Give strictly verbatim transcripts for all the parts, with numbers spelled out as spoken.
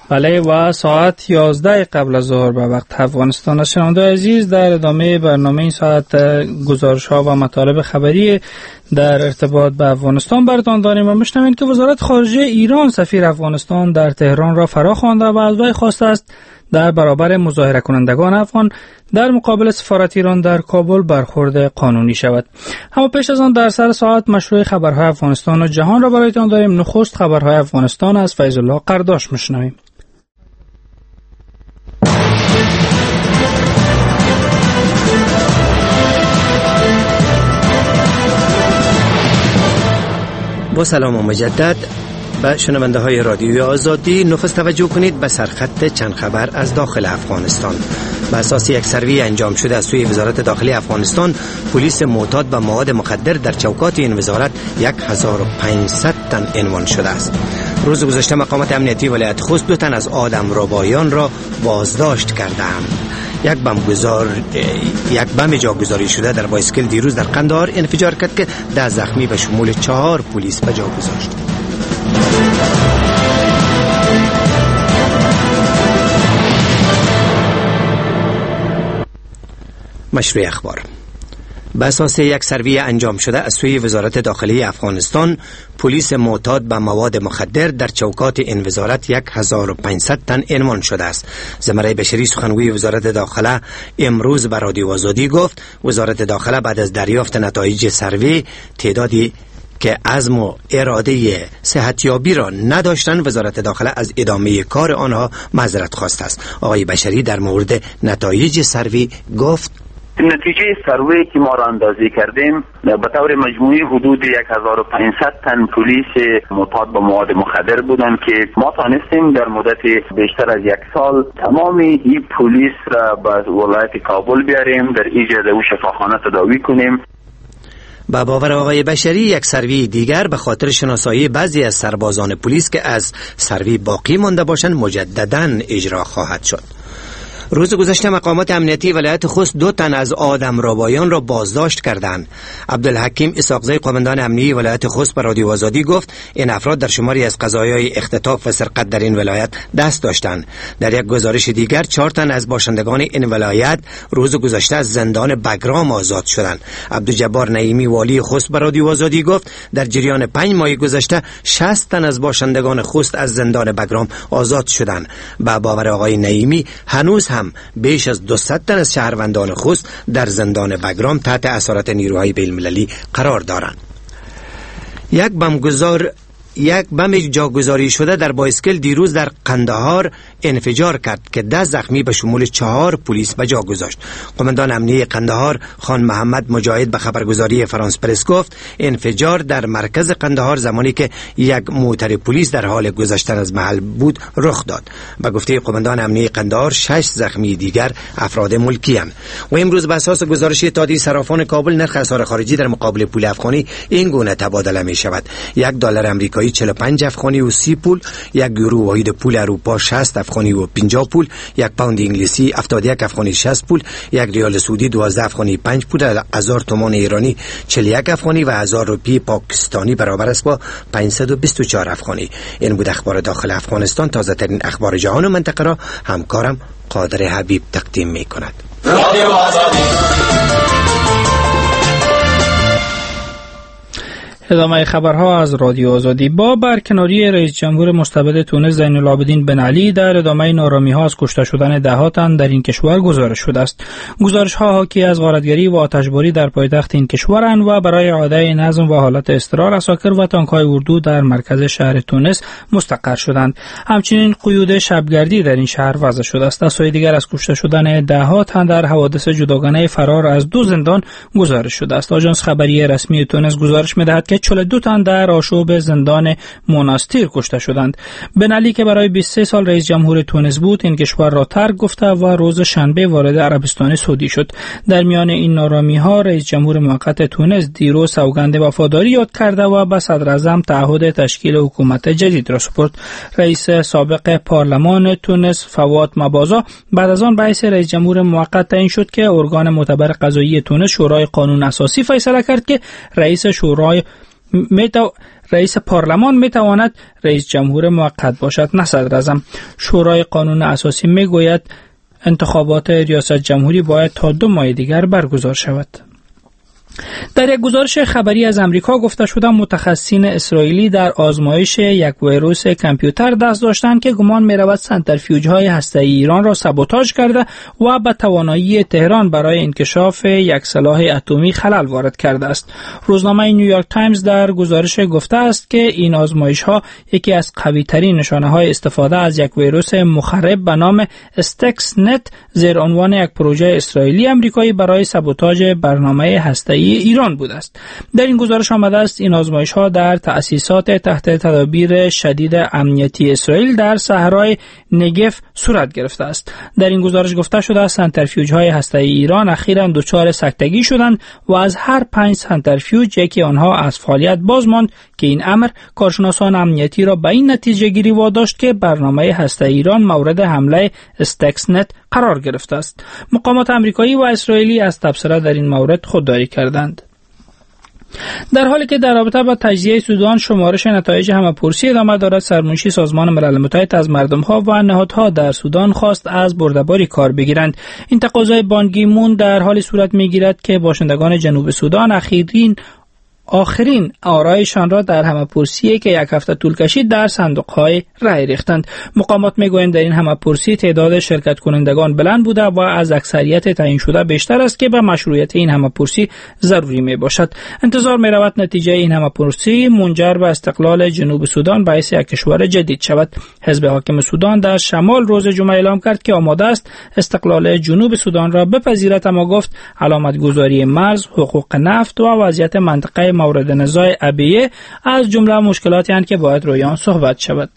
بله و ساعت یازده قبل از ظهر به وقت افغانستان. از شنوندگان عزیز در ادامه برنامه این ساعت گزارش ها و مطالب خبری در ارتباط به افغانستان براتان داریم و میشنوین که وزارت خارجه ایران سفیر افغانستان در تهران را فرا خوانده و از وی خواسته است در برابر مظاهره کنندگان افغان در مقابل سفارت ایران در کابل برخورد قانونی شود. اما پیش از آن در سر ساعت مشروع خبرهای افغانستان و جهان را برایتان داریم. نخست خبرهای افغانستان از فیض الله قرداش میشنویم. با سلام و مجدد به شنونده های رادیوی آزادی. نخست توجه کنید به سرخط چند خبر از داخل افغانستان. بر اساس یک سروی انجام شده از سوی وزارت داخلی افغانستان، پلیس معتاد به مواد مخدر در چوکات این وزارت هزار و پانصد تن عنوان شده است. روز گذشته مقامات امنیتی ولایت خوست دو تن از آدم ربایان را بازداشت کردند. یک بم گذار یک بم جاگذاری شده در بایسکل دیروز در قندهار انفجار کرد که ده زخمی به شمول چهار پلیس به جا گذاشت. مشروع اخبار. به اساس یک سروی انجام شده از سوی وزارت داخلی افغانستان، پلیس معتاد به مواد مخدر در چوکات این وزارت هزار و پانصد تن عنوان شده است. زمره بشری سخنگوی وزارت داخله امروز به رادیو آزادی گفت وزارت داخله بعد از دریافت نتایج سروی تعدادی که عزم و اراده صحتیابی را نداشتند، وزارت داخله از ادامه کار آنها معذرت خواسته است. آقای بشری در مورد نتایج سروی گفت نتیجه سروی که ما را اندازی کردیم به طور مجموعی حدود هزار و پانصد تن پلیس معتاد به مواد مخدر بودند که ما توانستیم در مدت بیشتر از یک سال تمام این پلیس را به ولایت کابل بیاریم، در ایجاد او شفاخانه تداوی کنیم. با باور آقای بشری یک سروی دیگر به خاطر شناسایی بعضی از سربازان پلیس که از سروی باقی مانده باشند مجدداً اجرا خواهد شد. روز گذشته مقامات امنیتی ولایت خوست دو تن از آدم ربایان را بازداشت کردند. عبدالحکیم اسحاقزی قماندان امنیتی ولایت خوست به رادیو آزادی گفت این افراد در شماری از قضایای اختطاف و سرقت در این ولایت دست داشتند. در یک گزارش دیگر چهار تن از باشندگان این ولایت روز گذشته از زندان بگرام آزاد شدند. عبدالجبار نعیمی والی خوست به رادیو آزادی گفت در جریان پنج ماه گذشته شصت تن از باشندگان خوست از زندان بگرام آزاد شدند. با باور آقای نعیمی هنوز هم بیش از دویست تن از شهروندان خوست در زندان بگرام تحت اسارت نیروهای بین‌المللی قرار دارند. یک بمگذار یک بم جاگذاری شده در بایسکل دیروز در قندهار انفجار کرد که ده زخمی به شمول چهار پلیس به جا گذاشت. قماندان امنیتی قندهار خان محمد مجاهد به خبرگزاری فرانس پرس گفت انفجار در مرکز قندهار زمانی که یک موتر پلیس در حال گذشتن از محل بود رخ داد. به گفته قماندان امنیتی قندهار شش زخمی دیگر افراد ملکی اند. و امروز به اساس گزارش اتحادیه صرافان کابل نرخ اسعار خارجی در مقابل پول افغانی این گونه تبادله می شود: یک دلار آمریکایی چهل و پنج افغانی و سی پول، یک یورو واحد پول اروپا شصت افغانی و پنجاه پول، یک پوند انگلیسی هفتاد و یک افغانی شصت پول، یک ریال سعودی دوازده افغانی پنج پول، هزار تومان ایرانی چهل و یک افغانی و هزار روپیه پاکستانی برابر است با پانصد و بیست و چهار افغانی. این بود اخبار داخل افغانستان. تازه ترین اخبار جهان و منطقه را همکارم قادر حبیب تقدیم می کند. ادامه خبرها از رادیو آزادی. با برکناری رئیس جمهور مستبد تونس زین العابدین بن علی در ادامه نارامی‌ها از کشته شدن ده‌ها تن در این کشور گزارش شده است. گزارش‌ها حاکی از غارتگری و آتشباری در پایتخت این کشورند و برای اعاده نظم و حالت استقرار عساکر و تانک‌های اردو در مرکز شهر تونس مستقر شدند. همچنین قیود شبگردی در این شهر وضع شده است. از سوی دیگر از کشته شدن ده‌ها تن در حوادث جداگانه فرار از دو زندان گزارش شده است. آژانس خبری رسمی تونس گزارش می‌دهد که چهل و دو تن در آشوب زندان موناستیر کشته شدند. بن علی که برای بیست و سه سال رئیس جمهور تونس بود این کشور را ترک گفته و روز شنبه وارد عربستان سعودی شد. در میان این نارامی‌ها رئیس جمهور موقت تونس دیروز سوگند وفاداری یاد کرده و به صدر اعظم تعهد تشکیل حکومت جدید را سپرد. رئیس سابق پارلمان تونس فواد مبازا بعد از آن به حیث رئیس جمهور موقت تعیین شد که ارگان معتبر قضایی تونس شورای قانون اساسی فیصله کرد که رئیس شورای میتو... رئیس پارلمان می تواند رئیس جمهور موقت باشد، نه صدر اعظم. شورای قانون اساسی می گوید انتخابات ریاست جمهوری باید تا دو ماه دیگر برگزار شود. در یک گزارش خبری از امریکا گفته شده متخصصین اسرائیلی در آزمایش یک ویروس کامپیوتر دست داشتند که گمان می‌رود سنتریفیوژهای هسته‌ای ایران را سابوتاژ کرده و به توانایی تهران برای انکشاف یک سلاح اتمی خلل وارد کرده است. روزنامه نیویورک تایمز در گزارش گفته است که این آزمایش‌ها یکی از قوی‌ترین نشانه‌های استفاده از یک ویروس مخرب به نام استکس نت زیر عنوان یک پروژه اسرائیلی آمریکایی برای سابوتاژ برنامه هسته‌ای ایران بوده است. در این گزارش آمده است این آزمایش‌ها در تأسیسات تحت تدابیر شدید امنیتی اسرائیل در صحرای نگف صورت گرفته است. در این گزارش گفته شده است سنتریفیوژهای هسته‌ای ایران اخیراً دچار سکتگی شدند و از هر پنج سنتریفیوژ یکی آنها از فعالیت باز ماند که این امر کارشناسان امنیتی را به این نتیجه گیری واداشت که برنامه هسته‌ای ایران مورد حمله استکسنت قرار گرفته است. مقامات آمریکایی و اسرائیلی از تبصره در این مورد خودداری کردند. در حالی که در رابطه با تجزیه سودان شمارش نتایج همه‌پرسی ادامه دارد، سرمنشی سازمان ملل متحد از مردم‌ها و نهادها در سودان خواست از برده‌باری کار بگیرند. این تقاضای بان کی مون در حال صورت می‌گیرد که باشندگان جنوب سودان اخیرین آخرین آرایشان را در همه‌پرسی که یک هفته طول کشید در صندوق‌های رای ریختند. مقامات می‌گویند در این همه‌پرسی تعداد شرکت کنندگان بلند بوده و از اکثریت تعیین شده بیشتر است که به مشروعیت این همه‌پرسی ضروری میباشد. انتظار می‌رود نتیجه این همه‌پرسی منجر به استقلال جنوب سودان باعث یک کشور جدید شود. حزب حاکم سودان در شمال روز جمعه اعلام کرد که آماده است استقلال جنوب سودان را بپذیرد، اما گفت علامتگذاری مرز، حقوق نفت و وضعیت منطقه مورد نزاع ابیه از جمله مشکلاتی هستند که باید روی آن صحبت شود.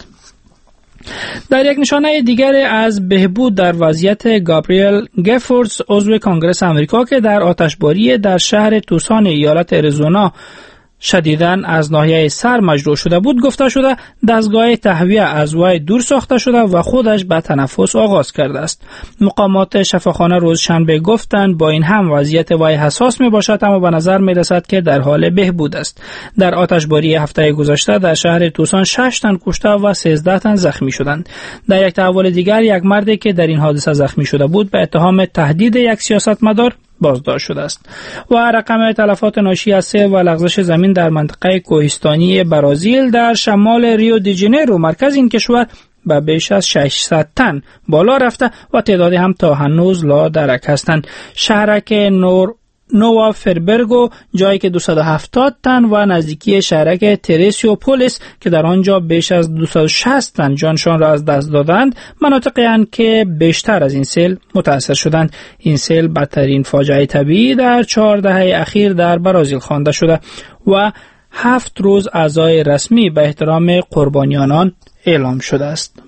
در یک نشانه دیگر از بهبود در وضعیت گابریل گفورز، عضو کنگره آمریکا که در آتشباری در شهر توسان ایالت اریزونا شدیداً از ناحیه سر مجروح شده بود، گفته شده دستگاه تهویه از وی دور ساخته شده و خودش به تنفس آغاز کرده است. مقامات شفاخانه روز شنبه گفتند با این هم وضعیت وی حساس می باشد، اما به نظر می رسد که در حال بهبود است. در آتشباری هفته گذشته در شهر توسان شش تن کشته و سیزده تن زخمی شدند. در یک تحول دیگر یک مردی که در این حادثه زخمی شده بود به اتهام تهدید یک سیاستمدار بازداشت شده است. و رقم تلفات ناشی از سیل و لغزش زمین در منطقه کوهستانی برازیل در شمال ریو دی ژانیرو مرکز این کشور به بیش از ششصد تن بالا رفته و تعدادی هم تا هنوز لا درک هستند. شهرک نور نووا فربرگو، جایی که دویست و هفتاد تن و نزدیکی شهرک تریسیوپولیس که در آنجا بیش از دویست و شصت تن جانشان را از دست دادند، مناطقی هستند که بیشتر از این سیل متاثر شدند. این سیل بدترین فاجعه طبیعی در چهار دهه اخیر در برازیل خوانده شده و هفت روز عزای رسمی به احترام قربانیان آن اعلام شده است.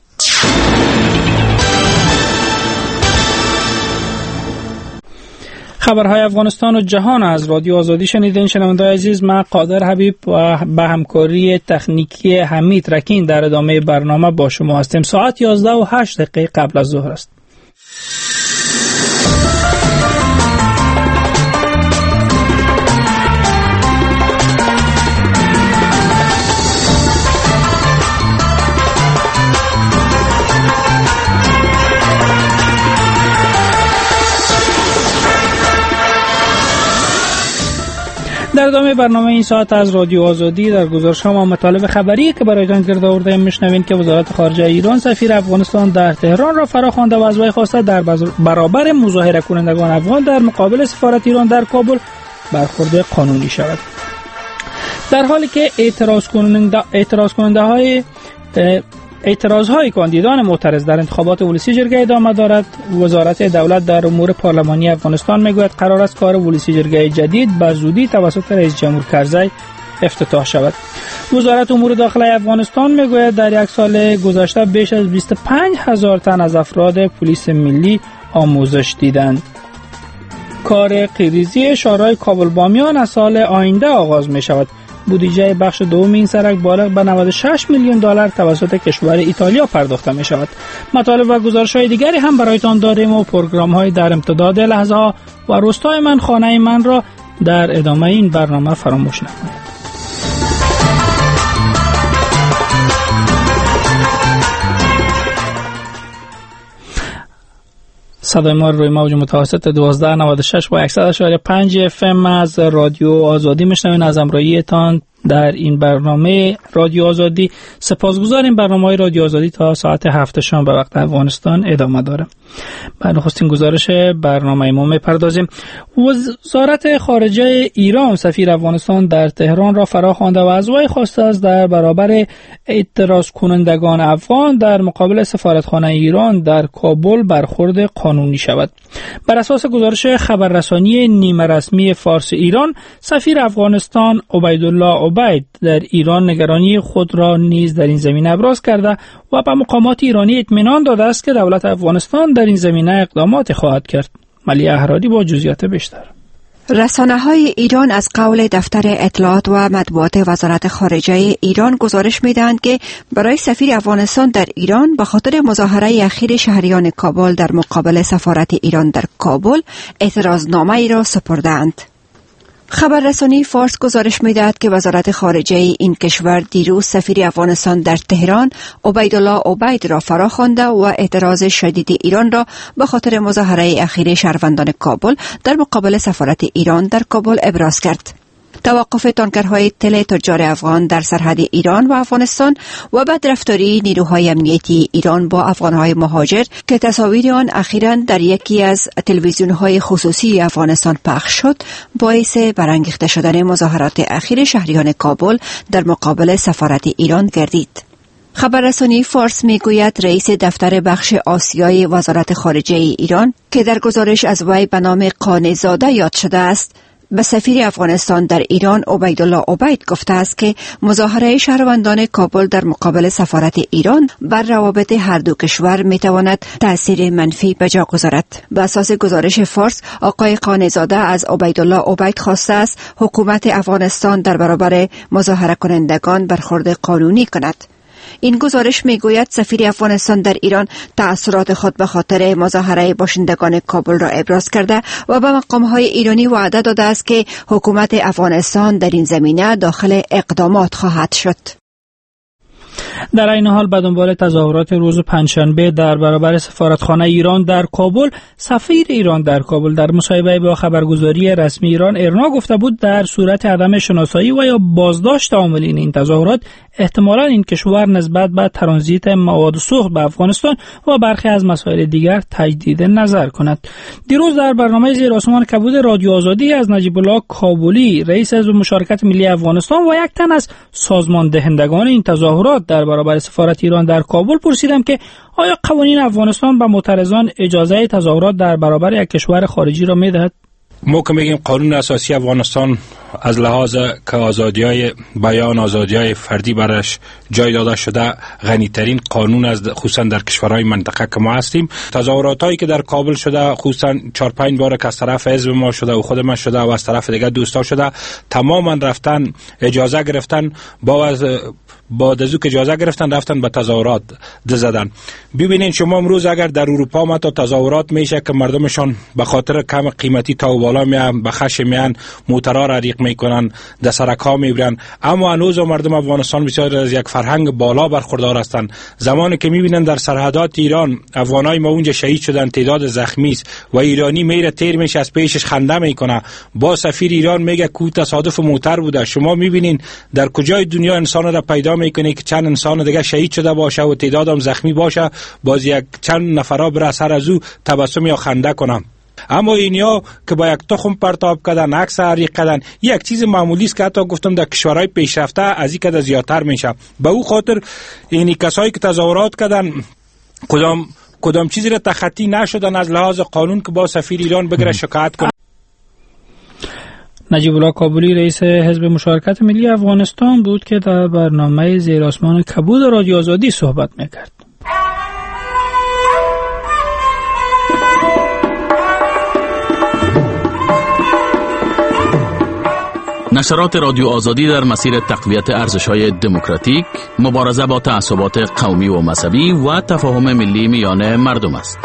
خبرهای افغانستان و جهان از رادیو آزادی شنیدین. شنونده‌های عزیز، من قادر حبیب و به همکاری تکنیکی حمید رکین در ادامه برنامه با شما هستیم. ساعت یازده و هشت دقیقه قبل از ظهر است. در ادامه برنامه این ساعت از رادیو آزادی در گزارش‌ها و مطالب خبری که برایتان گرد آورده میشنوین که وزارت خارجه ایران سفیر افغانستان در تهران را فراخوانده و از وی خواسته در برابر مظاهره کنندگان افغان در مقابل سفارت ایران در کابل برخورد قانونی شود. در حالی که اعتراض کننده اعتراض کننده های اعتراضهای کاندیدان معترض در انتخابات ولسی جرگه ادامه دارد، وزارت دولت در امور پارلمانی افغانستان میگوید قرار است کار ولسی جرگه جدید به زودی توسط رئیس جمهور کرزی افتتاح شود. وزارت امور داخلی افغانستان میگوید در یک سال گذشته بیش از بیست و پنج هزار تن از افراد پلیس ملی آموزش دیدند. کار قیریزی شهرهای کابل بامیان از سال آینده آغاز می شود. بودجه بخش دوم این سرک بالغ به نود و شش میلیون دلار توسط کشور ایتالیا پرداخته می شود. مطالب و گزارش‌های دیگری هم برایتان داریم و پروگرام‌های در امتداد لحظه‌ها و روستای من خانه من را در ادامه این برنامه فراموش نکنید. صدای ما روی موج متوسط دوازده نود و شش با صد و شش و پنج اف ام از رادیو آزادی میشنوین. از همراهیتان در این برنامه رادیو آزادی سپاسگزاریم. برنامه‌های رادیو آزادی تا ساعت هفت شام به وقت افغانستان ادامه داره. بعد نخستین گزارش برنامه ما میپردازیم. وزارت خارجه ایران سفیر افغانستان در تهران را فراخوانده و از وی خواسته است در برابر اعتراض کنندگان افغان در مقابل سفارتخانه ایران در کابل برخورد قانونی شود. بر اساس گزارش خبررسانی نیمه رسمی فارس ایران، سفیر افغانستان عبیدالله عبید در ایران نگرانی خود را نیز در این زمینه ابراز کرده و به مقامات ایرانی اطمینان داده است که دولت افغانستان در این زمینه اقدامات خواهد کرد. ملیه احرادی با جزئیات بیشتر. رسانه‌های ایران از قول دفتر اطلاعات و مطبوعات وزارت خارجه ایران گزارش می‌دهند که برای سفیر افغانستان در ایران به خاطر مظاهره اخیر شهریان کابل در مقابل سفارت ایران در کابل اعتراضنامه ای را سپردند. خبررسانی فارس گزارش می‌دهد که وزارت خارجه این کشور دیروز سفیر افغانستان در تهران عبیدالله عبید را فراخوانده و اعتراض شدید ایران را به خاطر مظاهره اخیر شهروندان کابل در مقابل سفارت ایران در کابل ابراز کرد. توقف تانکرهای تل تجار افغان در سرحد ایران و افغانستان و بدرفتاری نیروهای امنیتی ایران با افغانهای مهاجر که تصاویر آن اخیراً در یکی از تلویزیون‌های خصوصی افغانستان پخش شد، باعث برانگیخته شدن مظاهرات اخیر شهریان کابل در مقابل سفارت ایران گردید. خبررسانی فارس میگوید رئیس دفتر بخش آسیای وزارت خارجه ایران که در گزارش از وی به نام قانع‌زاده یاد شده است، به سفیر افغانستان در ایران عبیدالله عبید گفته است که مظاهره شهروندان کابل در مقابل سفارت ایران بر روابط هر دو کشور میتواند تأثیر منفی به جا گذارد. به اساس گزارش فارس، آقای قانع‌زاده از عبیدالله عبید خواسته است حکومت افغانستان در برابر مظاهره کنندگان برخورد قانونی کند. این گزارش میگوید سفیر افغانستان در ایران تأثیرات خود به خاطر مظاهره باشندگان کابل را ابراز کرده و به مقام‌های ایرانی وعده داده است که حکومت افغانستان در این زمینه داخل اقدامات خواهد شد. در این حال به دنبال تظاهرات روز پنجشنبه در برابر سفارتخانه ایران در کابل، سفیر ایران در کابل در مصاحبه با خبرگزاری رسمی ایران ایرنا گفته بود در صورت عدم شناسایی و یا بازداشت عاملین این تظاهرات احتمالاً این کشور نسبت به ترانزیت مواد سوخت به افغانستان و برخی از مسائل دیگر تجدید نظر کند. دیروز در برنامه زیر آسمان کبود رادیو آزادی از نجیب الله کابلی، رئیس حزب مشارکت ملی افغانستان و یک تن از سازمان دهندگان این تظاهرات در برابر سفارت ایران در کابل پرسیدم که آیا قوانین افغانستان به معترضان اجازه تظاهرات در برابر یک کشور خارجی را میدهد؟ ما که میگیم قانون اساسی افغانستان از لحاظ که آزادی‌های بیان، آزادی‌های فردی برش جای داده شده، غنی‌ترین قانون از خصوصا در کشورهای منطقه که ما هستیم. تظاهراتایی که در کابل شده، خصوصا چهار پنج بار که از طرف حزب ما شده و خود ما شده و از طرف دیگه دوستا شده، تماما رفتن اجازه گرفتن، با از با دزوک اجازه گرفتن رفتن به تظاهرات ده زدن. ببینین شما امروز اگر در اروپا ما تا تظاهرات میشه که مردمشان به خاطر کم قیمتی تا بالا میان، به خش میان، موترا را ریق میکنن، د سرکا میبرن، اما هنوز مردم افغانستان بسیار از یک فرهنگ بالا برخوردار هستند. زمانی که میبینن در سرحدات ایران افغانای ما اونجا شهید شدن، تعداد زخمی است و ایرانی میره تیر میشه از پیشش خنده میکنه، با سفیر ایران میگه کو تصادف موتر بوده. شما میبینین در کجای دنیا انسان را پیدا میکنه که چند انسان دیگه شهید شده باشه و تعدادم زخمی باشه، باز یک چند نفرا بر سر از او تبسم یا خنده کنم. اما اینیا که با یک تخم پرتاب کردن، عکس حریق کردن، یک چیز معمولی است که حتی گفتم در کشورهای پیشرفته از این که زیادتر میشه. به او خاطر اینی کسایی که تظاهرات کردن کدام کدام چیزی را تخطی نشدن از لحاظ قانون که با سفیر ایران بگیره شکایت کنه. نجیب الله کابلی، رئیس حزب مشارکت ملی افغانستان بود که در برنامه زیر آسمان کبود رادیو آزادی صحبت میکرد. نشرات رادیو آزادی در مسیر تقویت ارزش‌های دموکراتیک، مبارزه با تعصبات قومی و مذهبی و تفاهم ملی میان مردم است.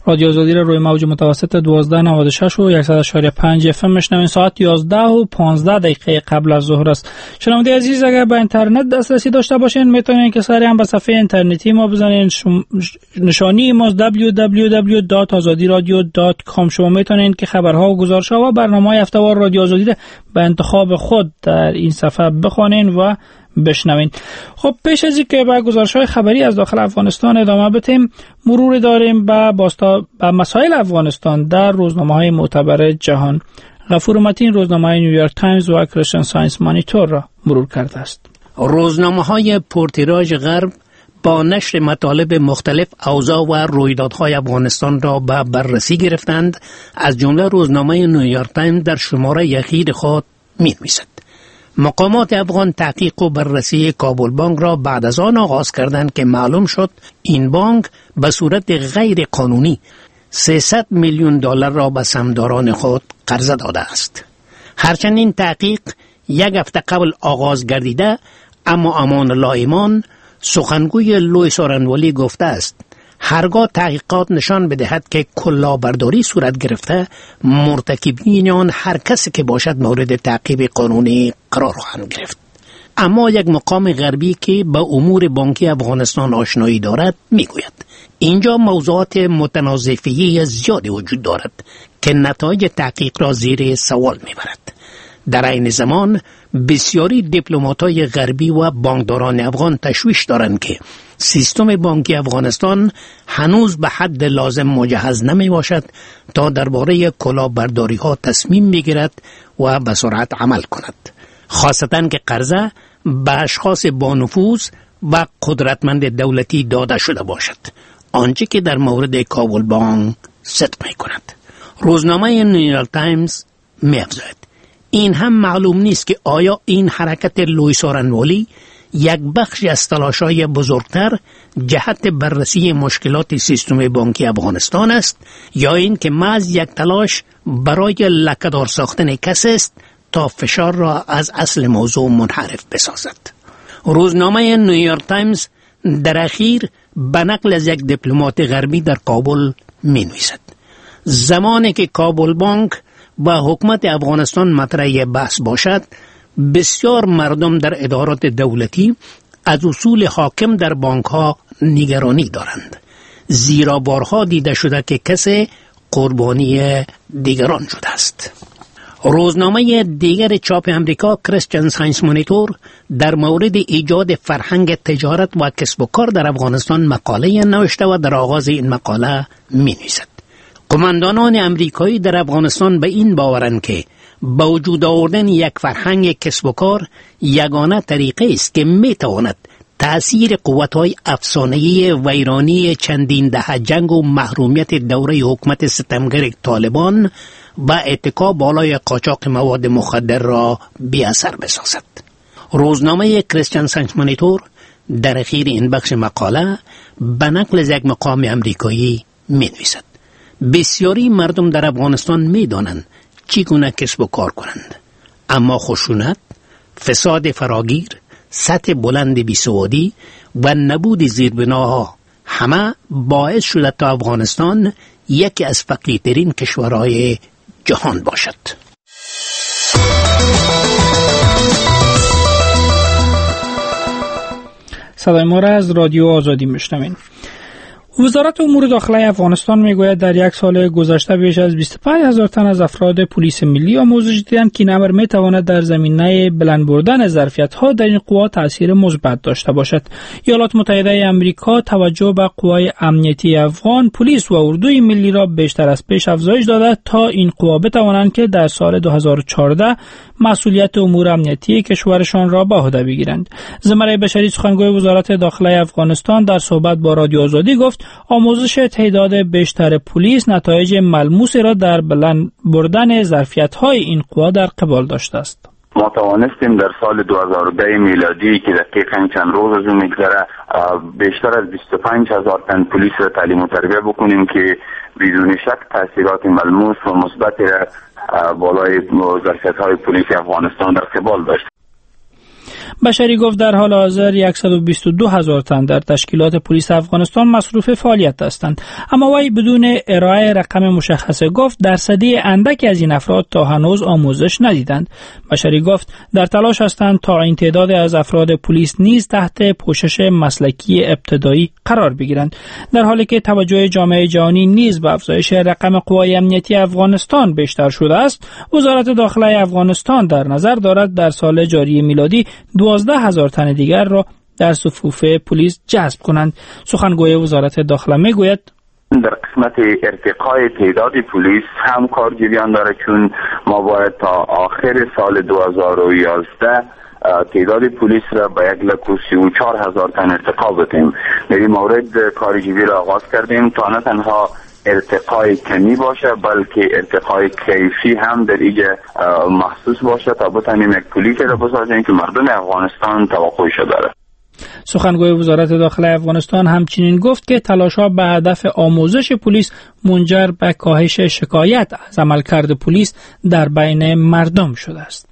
رادیو آزادی را روی موج متوسط دوازده نود و شش و صد و یک و پنج اف ام میشنوین. ساعت یازده و پانزده دقیقه قبل از ظهر است. شنونده عزیز، اگر به اینترنت دسترسی داشته باشین میتونین که سریع هم به صفحه اینترنتی ما بزنین. شم... نشانی ما دبلیو دبلیو دبلیو دات آزادی رادیو دات کام. شما میتونین که خبرها و گزارش‌ها و برنامه‌های هفته‌وار رادیو آزادی را به انتخاب خود در این صفحه بخوانین و بشنوین. خب پیش از اینکه به گزارش‌های خبری از داخل افغانستان ادامه بدیم، مرور داریم به باستا به مسائل افغانستان در روزنامه‌های معتبر جهان. غفور متین روزنامه نیویورک تایمز و کریستین ساینس مانیتور را مرور کرده است. روزنامه‌های پرتیراژ غرب با نشر مطالب مختلف اوضاع و رویدادهای افغانستان را به بررسی گرفتند. از جمله روزنامه نیویورک تایمز در شماره اخیر خود می‌نویسد: مقامات افغان تحقیق و بررسی کابل بانک را بعد از آن آغاز کردند که معلوم شد این بانک به صورت غیر قانونی سیصد میلیون دلار را به سهامداران خود قرضه داده است. هرچند این تحقیق یک هفته قبل آغاز گردیده، اما امان الله ایمان سخنگوی لوئیس آرنولی گفته است هرگاه تحقیقات نشان بدهد که کلاهبرداری صورت گرفته، مرتکبین آن هر کسی که باشد مورد تعقیب قانونی قرار خواهند گرفت. اما یک مقام غربی که به امور بانکی افغانستان آشنایی دارد میگوید اینجا موضوعات متنازعی زیادی وجود دارد که نتایج تحقیق را زیر سوال میبرد. در این زمان بسیاری دیپلمات‌های غربی و بانکداران افغان تشویش دارند که سیستم بانکی افغانستان هنوز به حد لازم مجهز نمی باشد تا درباره کلاهبرداری ها تصمیم بگیرد و به سرعت عمل کند، خاصتاً که قرضه به اشخاص با نفوذ و قدرتمند دولتی داده شده باشد، آنچه که در مورد کابل بانک صدق می کند. روزنامه نیویورک تایمز می افزاید این هم معلوم نیست که آیا این حرکت لوئیس آرنولی یک بخش از تلاش‌های بزرگتر جهت بررسی مشکلات سیستم بانکی افغانستان است یا این که محض یک تلاش برای لکه‌دار ساختن کسی است تا فشار را از اصل موضوع منحرف بسازد. روزنامه نیویورک تایمز در اخیر به نقل از یک دیپلمات غربی در کابل می‌نویسد زمانی که کابل بانک با حکومت افغانستان مطرح بحث باشد، بسیار مردم در ادارات دولتی از اصول حاکم در بانک ها نگرانی دارند، زیرا بارها دیده شده که کسی قربانی دیگران شده است. روزنامه دیگر چاپ امریکا کریستین ساینس مانیتور در مورد ایجاد فرهنگ تجارت و کسب و کار در افغانستان مقاله نوشته و در آغاز این مقاله می نویسد قماندانان امریکایی در افغانستان به این باورند که با وجود آوردن یک فرهنگ کسب و کار یگانه طریقه است که می تواند تأثیر قوت‌های افسانه‌ای ویرانی چندین دهه جنگ و محرومیت دوره حکومت ستمگر طالبان و اتکا بالای قاچاق مواد مخدر را بی اثر بسازد. روزنامه کریستین ساینس مانیتور در اخیر این بخش مقاله به نقل از یک مقام امریکایی می نویسد بسیاری مردم در افغانستان می دانند چگونه کسب و کار کنند، اما خشونت، فساد فراگیر، سطح بلند بیسوادی و نبود زیربناها همه باعث شده تا افغانستان یکی از فقیرترین کشورهای جهان باشد. صدای ما را از رادیو آزادی میشنوین. وزارت امور داخلی افغانستان میگوید در یک سال گذشته بیش از بیست و پنج هزار تن از افراد پلیس ملی آموزش دیدند که این امر میتواند در زمینه بلند بردن ظرفیت‌ها در این قوا تاثیر مثبت داشته باشد. ایالات متحده آمریکا توجه به قوای امنیتی افغان، پلیس و اردوی ملی را بیشتر از پیش افزایش داده تا این قوا بتوانند که در سال دو هزار و چهارده مسئولیت امور امنیتی کشورشان را به عهده بگیرند. زمره بشری سخنگوی وزارت داخلی افغانستان در صحبت با رادیو آزادی گفت آموزش تعداد بیشتر پلیس نتایج ملموسی را در بلند بردن ظرفیت‌های این قوا در قبال داشته است. ما توانستیم در سال دو هزار و ده میلادی که دقیقاً چند روز از اون میگذره بیشتر از بیست و پنج هزار تن پلیس را تعلیم و تربیت بکنیم که بدون شک تاثیرات ملموس و مثبت بالای ظرفیت‌های پلیس افغانستان در قبال داشت. بشری گفت در حال حاضر صد و بیست و دو هزار تن در تشکیلات پلیس افغانستان مصروف فعالیت هستند، اما وی بدون ارائه رقم مشخصه گفت درصدی اندکی از این افراد تا هنوز آموزش ندیدند. بشری گفت در تلاش هستند تا این تعداد از افراد پلیس نیز تحت پوشش مسلکی ابتدایی قرار بگیرند، در حالی که توجه جامعه جهانی نیز به افزایش رقم قوای امنیتی افغانستان بیشتر شده است. وزارت داخله افغانستان در نظر دارد در سال جاری میلادی دوازده هزار تن دیگر را در صفوف پلیس جذب کنند. سخنگوی وزارت داخله میگوید در قسمت ارتقای تعداد پلیس هم کار جریان داره، چون ما باید تا آخر سال دو هزار و یازده تعداد پلیس را به یک لک و سی و چهار هزار تن ارتقا بدیم. در این مورد کار جدی را آغاز کردیم تا نه تنها ارتقای کمی باشه بلکه ارتقای کیفی هم در اینجا محسوس باشه تا بتانیم یک پلیس را بسازیم که مردم افغانستان توقعش داره. سخنگوی وزارت داخله افغانستان همچنین گفت که تلاش‌ها به هدف آموزش پلیس منجر به کاهش شکایت از عملکرد پلیس در بین مردم شده است.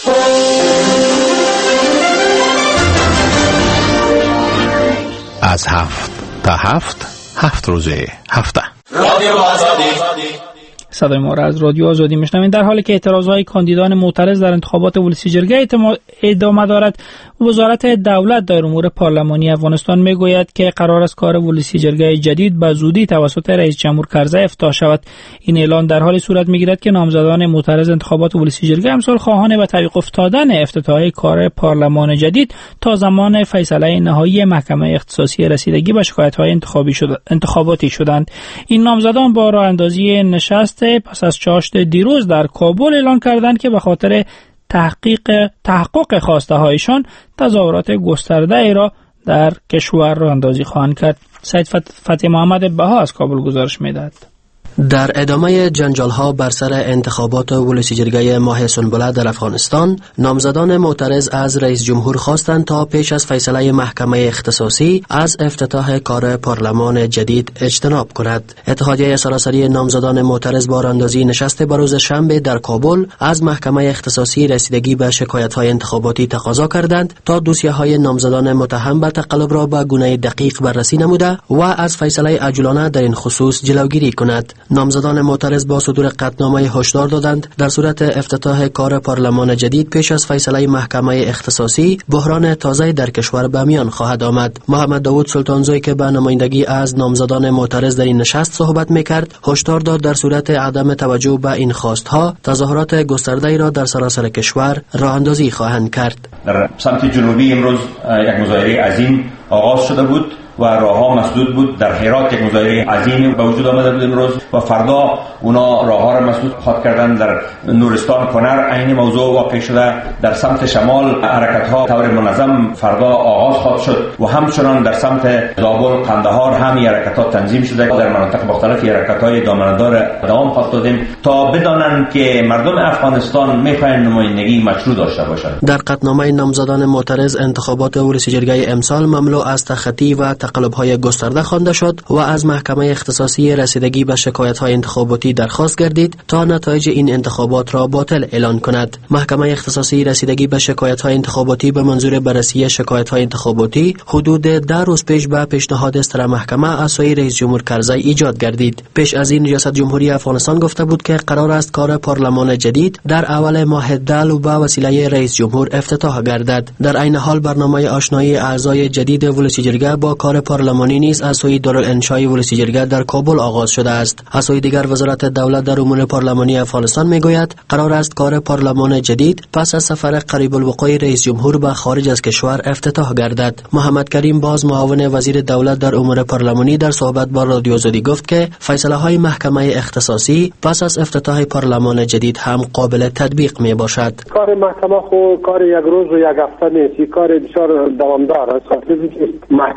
از هفت تا هفت هفت روزه هفته رادیو آزادی صدای ما را از رادیو آزادی میشنوید. در حالی که اعتراضهای کاندیدان معترض در انتخابات ولسی جرگه ادامه دارد، وزارت دولت در امور پارلمانی افغانستان میگوید که قرار است کار ولسی جرگه جدید به زودی توسط رئیس جمهور کرزی افتتاح شود. این اعلان در حالی صورت میگیرد که نامزدان معترض انتخابات ولسی جرگه امسال خواهان به تعویق افتادن افتتاح کار پارلمان جدید تا زمان فیصله نهایی محکمه اختصاصی رسیدگی به شکایت‌های انتخابی شد... انتخاباتی شدند. این نامزدان با راه اندازی نشست پس از چاشت دیروز در کابل اعلان کردند که به خاطر تحقیق تحقق خواسته هایشان تظاهرات گسترده ای را در کشور راه اندازی خواهند کرد. سید فتحی محمد بها از کابل گزارش می‌دهد. در ادامه جنجال‌ها بر سر انتخابات ولسی جرگه ماه سنبله در افغانستان، نامزدان معترض از رئیس جمهور خواستند تا پیش از فیصله محکمه اختصاصی از افتتاح کار پارلمان جدید اجتناب کند. اتحادیه سراسری نامزدان معترض با راهاندازی نشست به روز شنبه در کابل از محکمه اختصاصی رسیدگی به شکایت‌های انتخاباتی تقاضا کردند تا دوسیه‌های نامزدان متهم به تقلب را به گونه دقیق بررسی نموده و از فیصله عاجلانه در این خصوص جلوگیری کند. نامزدان معترض با صدور قطعنامه هشدار دادند در صورت افتتاح کار پارلمان جدید پیش از فیصله محکمه اختصاصی بحران تازه در کشور به میان خواهد آمد. محمد داوود سلطانزوی که به نمایندگی از نامزدان معترض در این نشست صحبت می‌کرد، هشدار داد در صورت عدم توجه به این خواست‌ها تظاهرات گسترده‌ای را در سراسر کشور راه اندازی خواهند کرد. در سمت جنوبی امروز یک مظاهره عظیم آغاز شده بود و راهها مسدود بود. در هرات یک مظاهره عظیمی به وجود آمده بود امروز و فردا اونا راهها را مسدود خواهد کردن. در نورستان کنر عین موضوع واقع شده. در سمت شمال حرکت ها طور منظم فردا آغاز خواهد شد و همچنان در سمت زابل قندهار هم حرکت ها تنظیم شده. در مناطق مختلف حرکت های دامنه‌دار دوام خواهد دادیم تا بدانند که مردم افغانستان میخواهند نمایندگی مشروع داشته باشند. در قطعنامه نامزدان معترض انتخابات ولسی جرگه امسال مملو از تخطی و تقلب‌های گسترده خوانده شد و از محکمه اختصاصی رسیدگی به شکایت‌های انتخاباتی درخواست گردید تا نتایج این انتخابات را باطل اعلان کند. محکمه اختصاصی رسیدگی به شکایت‌های انتخاباتی به منظور بررسی شکایت‌های انتخاباتی حدود ده روز پیش به پیشنهاد سر محکمه از سوی رئیس جمهور کرزی ایجاد گردید. پیش از این ریاست جمهوری افغانستان گفته بود که قرار است کار پارلمان جدید در اول ماه دل و به وسیله رئیس جمهور افتتاح گردد. در عین حال برنامه آشنایی اعضای جدید ولسی جرگه با کار پارلمانی نیز از سوی دارالانشای ولسی جرگه در کابل آغاز شده است. از سوی دیگر وزارت دولت در امور پارلمانی افغانستان میگوید قرار است کار پارلمان جدید پس از سفر قریب الوقوع رئیس جمهور به خارج از کشور افتتاح گردد. محمد کریم باز معاون وزیر دولت در امور پارلمانی در صحبت با رادیو آزادی گفت که فیصله های محکمه اختصاصی پس از افتتاح پارلمان جدید هم قابل تطبیق می باشد. کار محکمه خو کار یک روز و یک هفته نیست، کار بسیار دوامدار است. محکمه که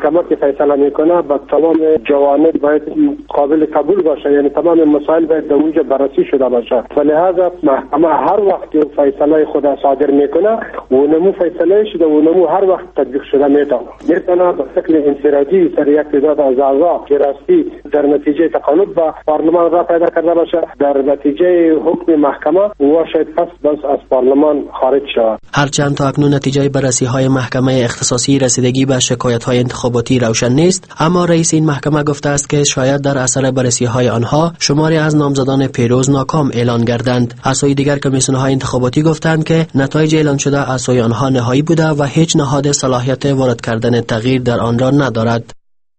فیصله میکنه به تمام جوانب باید قابل قبول باشه، یعنی تمام مسائل باید در اونجا بررسی شده باشه. ولهذا محکمه هر وقت اون فیصله خود صادر میکنه و نمو فیصله شده و نمو هر وقت تطبیق شده میتونه میتونه به شکل انفرادی سر یک تعداد از اعضا که راستی در نتیجه تقلب به پارلمان را پیدا کرده باشه، در نتیجه حکم محکمه و شاید پس بس از پارلمان خارج شود. هرچند تا اکنون نتیجه بررسی های محکمه اختصاصی رسیدگی به شکایت های انتخاباتی روشن نیست، اما رئیس این محکمه گفته است که شاید در اثر بررسی های آنها شماری از نامزدان پیروز ناکام اعلان گردند. از سوی دیگر کمیسیون های انتخاباتی گفتند که نتایج اعلان شده از سوی آنها نهایی بوده و هیچ نهاد صلاحیت وارد کردن تغییر در آن را ندارد.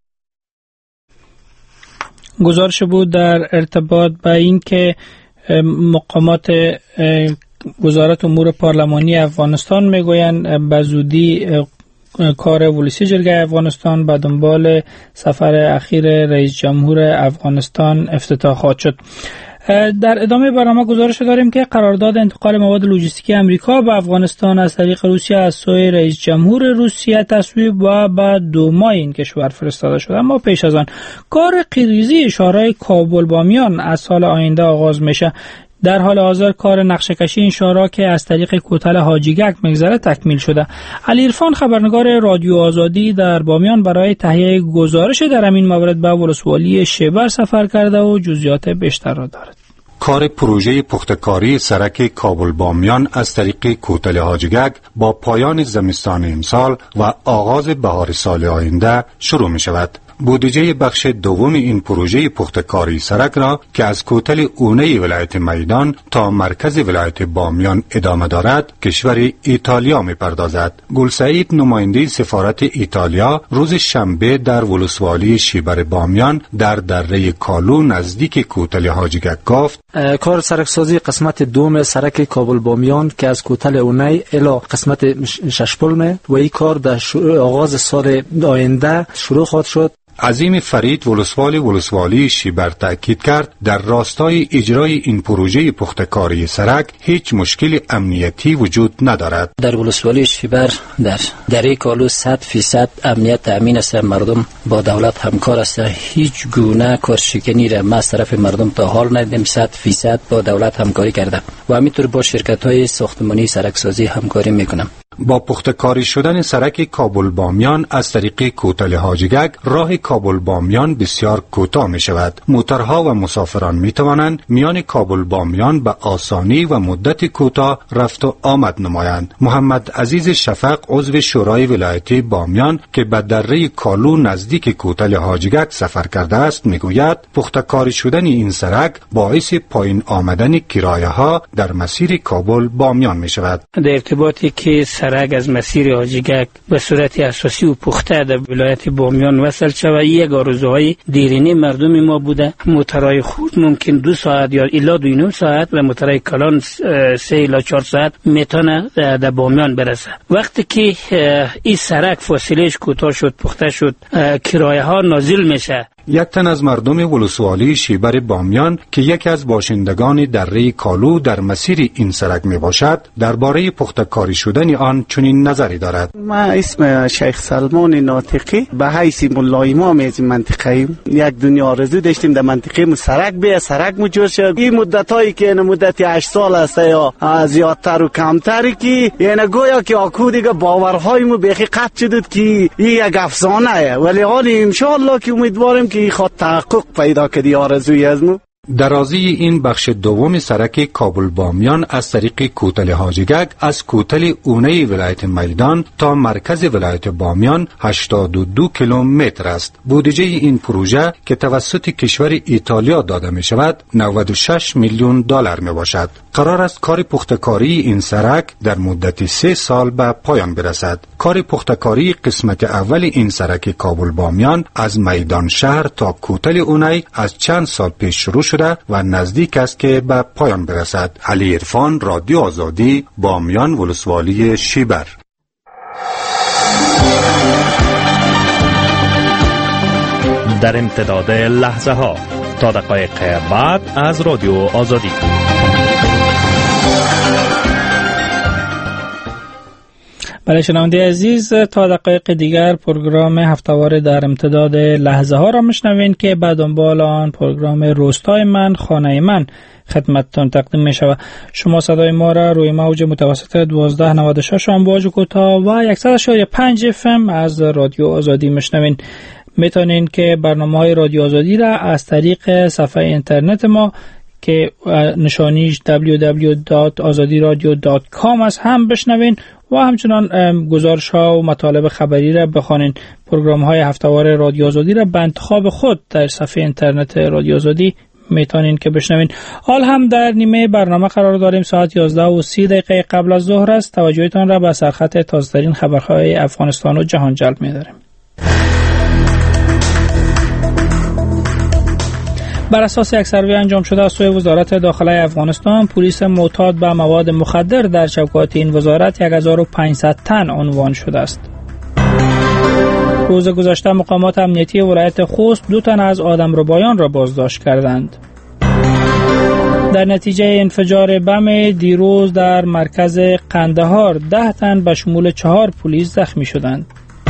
گزارش بود در ارتباط با این که مقامات وزارت امور پارلمانی افغانستان میگویند به زودی کار ولسی جرگه افغانستان به دنبال سفر اخیر رئیس جمهور افغانستان افتتاح خواهد شد. در ادامه برنامه گزارش داریم که قرارداد انتقال مواد لوجستیکی امریکا به افغانستان از طریق روسیه از سوی رئیس جمهور روسیه تصویب و بعد دو ماه این کشور فرستاده شده. اما پیش از آن کار قیریزی شهرهای کابل بامیان از سال آینده آغاز میشه. در حال حاضر کار نقشه کشی این شهرها که از طریق کوتل حاجیگک میگذره تکمیل شده. علی عرفان خبرنگار رادیو آزادی در بامیان برای تهیه گزارش در همین مورد به ولسوالی شیبر سفر کرده و جزئیات بیشتر را دارد. کار پروژه پختکاری سرک کابل بامیان از طریق کوتل حاجیگک با پایان زمستان امسال و آغاز بهار سال آینده شروع می شود. بودجه بخش دوم این پروژه پختکاری سرک را که از کوتل اونه ولایت میدان تا مرکز ولایت بامیان ادامه دارد کشور ایتالیا می پردازد. گلسعید نماینده سفارت ایتالیا روز شنبه در ولسوالی شیبر بامیان در دره کالو نزدیک کوتل حاجیگک گفت کار سرکسازی قسمت دوم سرک کابل بامیان که از کوتل اونه الی قسمت ششپلمه و این کار در آغاز سال آینده شروع خواهد شد. عظیم فرید ولسوالی ولسوالی شیبر تأکید کرد در راستای اجرای این پروژه پختکاری سرک هیچ مشکل امنیتی وجود ندارد. در ولسوالی شیبر در دره کالو صد فیصد امنیت تامین است. مردم با دولت همکار است. هیچ گونه کارشکنی را ما از طرف مردم تا حال ندیدیم. صد فیصد با دولت همکاری کرده و همینطور با شرکت‌های ساختمانی سرکسازی همکاری میکنم. با پختکاری شدن سرک کابل بامیان از طریق کوتل حاجیگک راه کابل بامیان بسیار کوتاه می شود. موترها و مسافران می توانند میان کابل بامیان به آسانی و مدت کوتاه رفت و آمد نمایند. محمد عزیز شفق عضو شورای ولایتی بامیان که به دره کالو نزدیک کوتل حاجیگک سفر کرده است میگوید پختکاری شدن این سرک باعث پایین آمدن کرایه ها در مسیر کابل بامیان می شود. در ارتباطی که سرک از مسیر حاجیگک به صورت اساسی و پخته در ولایت بامیان وصل شود یک آرزوهای دیرینه مردم ما بوده. موترهای خود ممکن دو ساعت یا الا دو نیم ساعت و موترهای کلان سه الا چهار ساعت میتونه در بامیان برسه. وقتی که این سرک فاصلهش کوتاه شد پخته شد کرایه ها نازل میشه. یک تن از مردم ولسوالی شیبر بامیان که یکی از باشندگان دره کالو در مسیر این سرک می باشد درباره پختکاری شدن آن چنین نظری دارد. ما اسم شیخ سلمان ناطقی به حیث مولای امام از منطقه ایم. یک دنیا آرزو داشتیم در منطقه مو سرک به سرک مو جور شد. این مدت هایی که این مدت هشت سال است یا زیادتر و کمتری که یعنی گویا که آکو دیگه باورهای مو بیخی قطع شد که این یک افسانه است، ولی حالی ان شاء الله که امیدواریم که خود تحقق پیدا کردی آرزوی از مو. درازی این بخش دوم سرک کابل بامیان از طریق کوتل حاجیگک از کوتل اونه ولایت میدان تا مرکز ولایت بامیان هشتاد و دو کیلومتر است. بودجه این پروژه که توسط کشور ایتالیا داده می شود نود و شش میلیون دلار می باشد. قرار است کار پختکاری این سرک در مدت سه سال به پایان برسد. کار پختکاری قسمت اول این سرک کابل بامیان از میدان شهر تا کوتل اونه از چند سال پیش شروع شد و نزدیک است که به پایان برسد. علی عرفان، رادیو آزادی، بامیان، ولسوالی شیبر. در امتداد لحظه ها تا دقایق بعد از رادیو آزادی. بله شنونده عزیز، تا دقایق دیگر پروگرام هفته‌وار در امتداد لحظه ها را میشنوین که بعد دنبال آن پروگرام روستای من خانه من خدمتتان تقدیم می شود. شما صدای ما را روی موج متوسط دوازده نود و شش امواج کوتاه و صد و شش و پنج اف ام از رادیو آزادی میشنوین. میتونین که برنامه های رادیو آزادی را از طریق صفحه اینترنت ما که نشانیش دبلیو دبلیو دبلیو دات آزادی رادیو دات کام است هم بشنوین و همچنان گزارش ها و مطالب خبری را بخوانین. پروگرام های هفته‌وار رادیو آزادی را به انتخاب خود در صفحه اینترنت رادیو آزادی میتونین که بشنوین. حال هم در نیمه برنامه قرار داریم. ساعت یازده و سی دقیقه قبل از ظهر است. توجهتان را به سرخط تازه‌ترین خبرهای افغانستان و جهان جلب می‌داریم. بر اساس یک سروی انجام شده از سوی وزارت داخله افغانستان، پلیس معتاد به مواد مخدر در چوکات این وزارت هزار و پانصد تن عنوان شده است. روز گذشته مقامات امنیتی ولایت خوست دو تن از آدمربایان را بازداشت کردند. در نتیجه انفجار بم دیروز در مرکز قندهار ده تن به شمول چهار پلیس زخمی شدند.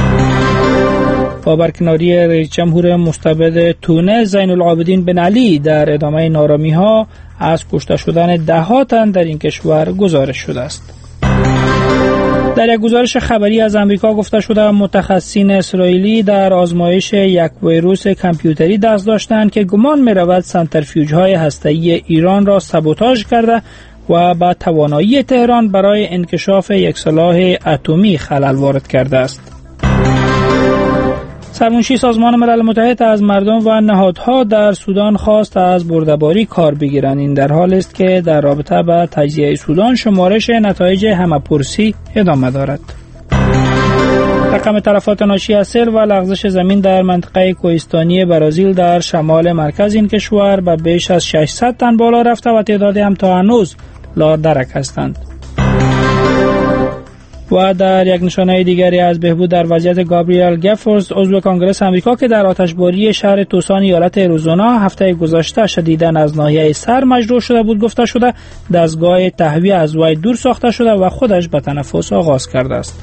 با برکناری رئیس جمهور مستبد تونس زین العابدین بن علی در ادامه نارامی ها از کشته شدن ده ها تن در این کشور گزارش شده است. در یک گزارش خبری از امریکا گفته شده متخصصین اسرائیلی در آزمایش یک ویروس کامپیوتری دست داشتند که گمان می رود سنترفیوژهای هسته‌ای ایران را سابوتاژ کرده و با توانایی تهران برای انکشاف یک سلاح اتمی خلل وارد کرده است. سرمنشی سازمان ملل متحد از مردم و نهادها در سودان خواست از برده‌باری کار بگیرند. این در حال است که در رابطه با تجزیه سودان شمارش نتایج همه‌پرسی ادامه دارد. رقم تلفات ناشی از سیل و لغزش زمین در منطقه کوهستانی برزیل در شمال مرکز این کشور به بیش از ششصد تن بالا رفته و تعدادی هم تا هنوز لا درک هستند. و در یک نشانه دیگری از بهبود در وضعیت گابریل گفورز عضو کنگره آمریکا که در آتشباری شهر توسان ایالت اریزونا هفته گذشته شدیداً از ناحیه سر مجروح شده بود، گفته شده دستگاه تهویه از وی دور ساخته شده و خودش به تنفس آغاز کرده است.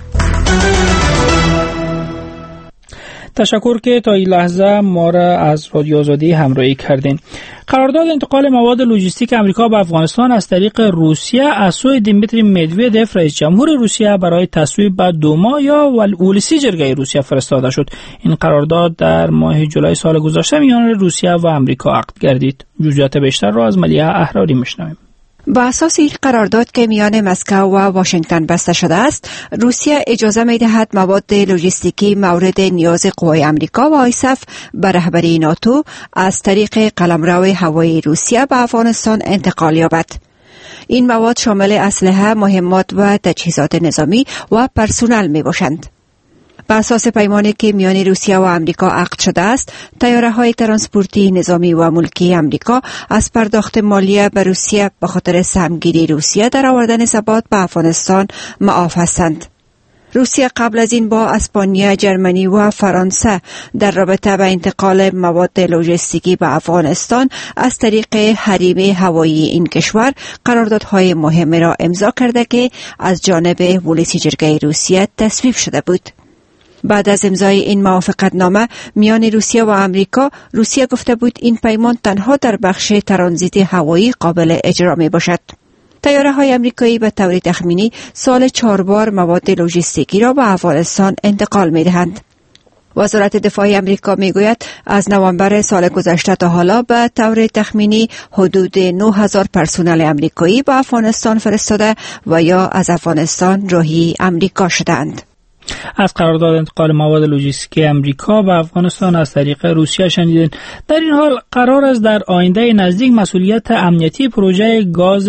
تشکر که تا این لحظه ما را از رادیو آزادی همراهی کردین. قرارداد انتقال مواد لوجستیک امریکا به افغانستان از طریق روسیه از سوی دیمیتری مدودوف رئیس جمهور روسیه برای تصویب به دوما یا ولسی جرگه روسیه فرستاده شد. این قرارداد در ماه جولای سال گذشته میان روسیه و امریکا عقد گردید. جزئیات بیشتر را از ملیحه احراری میشنویم. با اساس این قرارداد که میان مسکو و واشنگتن بسته شده است، روسیه اجازه می دهد مواد لوجستیکی مورد نیاز قوای امریکا و آیسف به رهبری ناتو از طریق قلمرو هوایی روسیه به افغانستان انتقال یابد. این مواد شامل اسلحه، مهمات و تجهیزات نظامی و پرسونل می باشند. بر اساس پیمانی که میان روسیه و امریکا عقد شده است، طیاره‌های ترانسپورتی نظامی و ملکی امریکا از پرداخت مالیه به روسیه به خاطر سهمگیری روسیه در آوردن ثبات به افغانستان معاف هستند. روسیه قبل از این با اسپانیا، جرمنی و فرانسه در رابطه با انتقال مواد لوجستیکی به افغانستان از طریق حریم هوایی این کشور قراردادهای مهمی را امضا کرده که از جانب ولسی جرگه روسیه تصویب شده بود. بعد از امضای این موافقتنامه میان روسیه و امریکا، روسیه گفته بود این پیمان تنها در بخش ترانزیت هوایی قابل اجرا می باشد. طیاره‌های امریکایی به طور تخمینی سال چهار بار مواد لوجستیکی را به افغانستان انتقال می دهند. وزارت دفاع امریکا می گوید از نوامبر سال گذشته تا حالا به طور تخمینی حدود نه هزار پرسنل امریکایی به افغانستان فرستاده و یا از افغانستان راهی امریکا شدند. از قرارداد انتقال مواد لوجستیکی امریکا به افغانستان از طریق روسیه شنیدین. در این حال قرار است در آینده نزدیک مسئولیت امنیتی پروژه گاز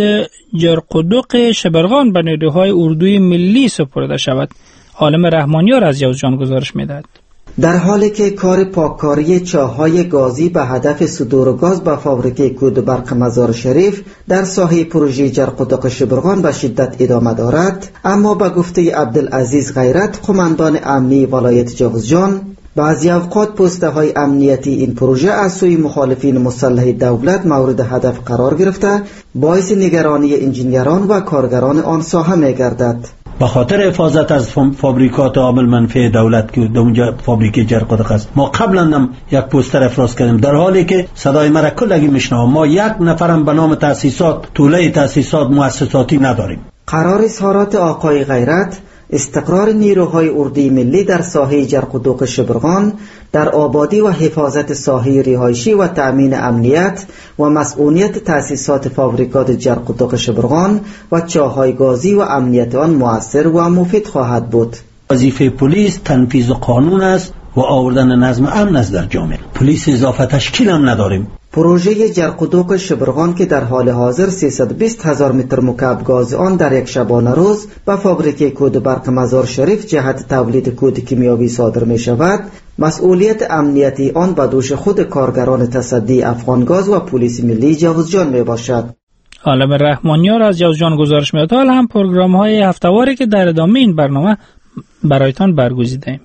جرقدوق شبرغان به نیروهای اردوی ملی سپرده شود. عالم رحمانیار از یوزجان گزارش می‌دهد. در حالی که کار پاککاری چاه‌های گازی به هدف صدور گاز به فابریکه کود برق مزار شریف در ساحه پروژه جرقدوق شبرغان به شدت ادامه دارد، اما به گفته عبدالعزیز غیرت، قماندان امنی ولایت جوزجان، بعضی اوقات پسته های امنیتی این پروژه از سوی مخالفین مسلح دولت مورد هدف قرار گرفته، باعث نگرانی انجینیران و کارگران آن ساحه می گردد. به خاطر حفاظت از فابریکات عامل منفی دولت که در اونجا فابریکه جرقدق است، ما قبلا هم یک پوستر افراز کردیم، در حالی که صدای مرا کلگی میشنوم. ما یک نفرم به نام تاسیسات، طوله تاسیسات مؤسساتی نداریم. قرار اظهارات آقای غیرت استقرار نیروهای اردوی ملی در ساحه جرقدوق شبرغان در آبادی و حفاظت ساحه رهایشی و تأمین امنیت و مسئولیت تأسیسات فابریکات جرقدوق شبرغان و چاهای گازی و امنیت آن مؤثر و مفید خواهد بود. وظیفه پلیس تنفیذ قانون است و آوردن نظم امن است در جامعه. پلیس اضافه تشکیل هم نداریم. پروژه جرقدوق شبرغان که در حال حاضر سیصد و بیست هزار متر مکعب گاز آن در یک شبانه روز به فابریکه کود برق مزار شریف جهت تولید کود کیمیاوی صادر می شود، مسئولیت امنیتی آن به دوش خود کارگران تصدی افغان گاز و پلیس ملی جوزجان می باشد. عالم رحمانیار از جوزجان گزارش می‌دهد. حال هم پروگرام‌های هفته‌واری که در ادامه این برنامه برایتان برگزیده‌ایم.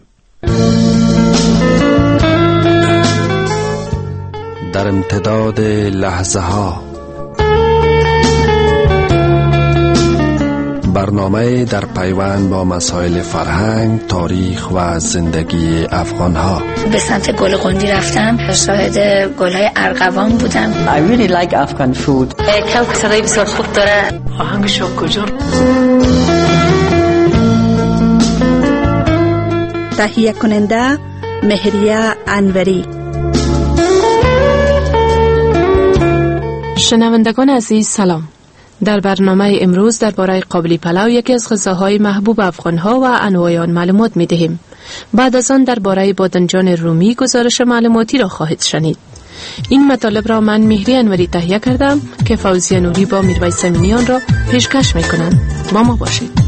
در امتداد لحظه ها، برنامه در پیوند با مسائل فرهنگ، تاریخ و زندگی افغان ها. به سمت گل قندی رفتم، شاهد گل‌های ارغوان بودم. I really like Afghan food. کلک صدای بسیار خوب داره. آهنگش کجا؟ تهیه کننده مهریه انوری. شنوندگان عزیز سلام. در برنامه امروز درباره قابلی پلو، یکی از غذاهای محبوب افغان‌ها و انواع آن معلومات می‌دهیم. بعد از آن درباره بادنجان رومی گزارش معلوماتی را خواهید شنید. این مطالب را من مهری انوری تهیه کردم که فوزیه نوری با میرویس امینیان را پیشکش می‌کنند. با ما باشید.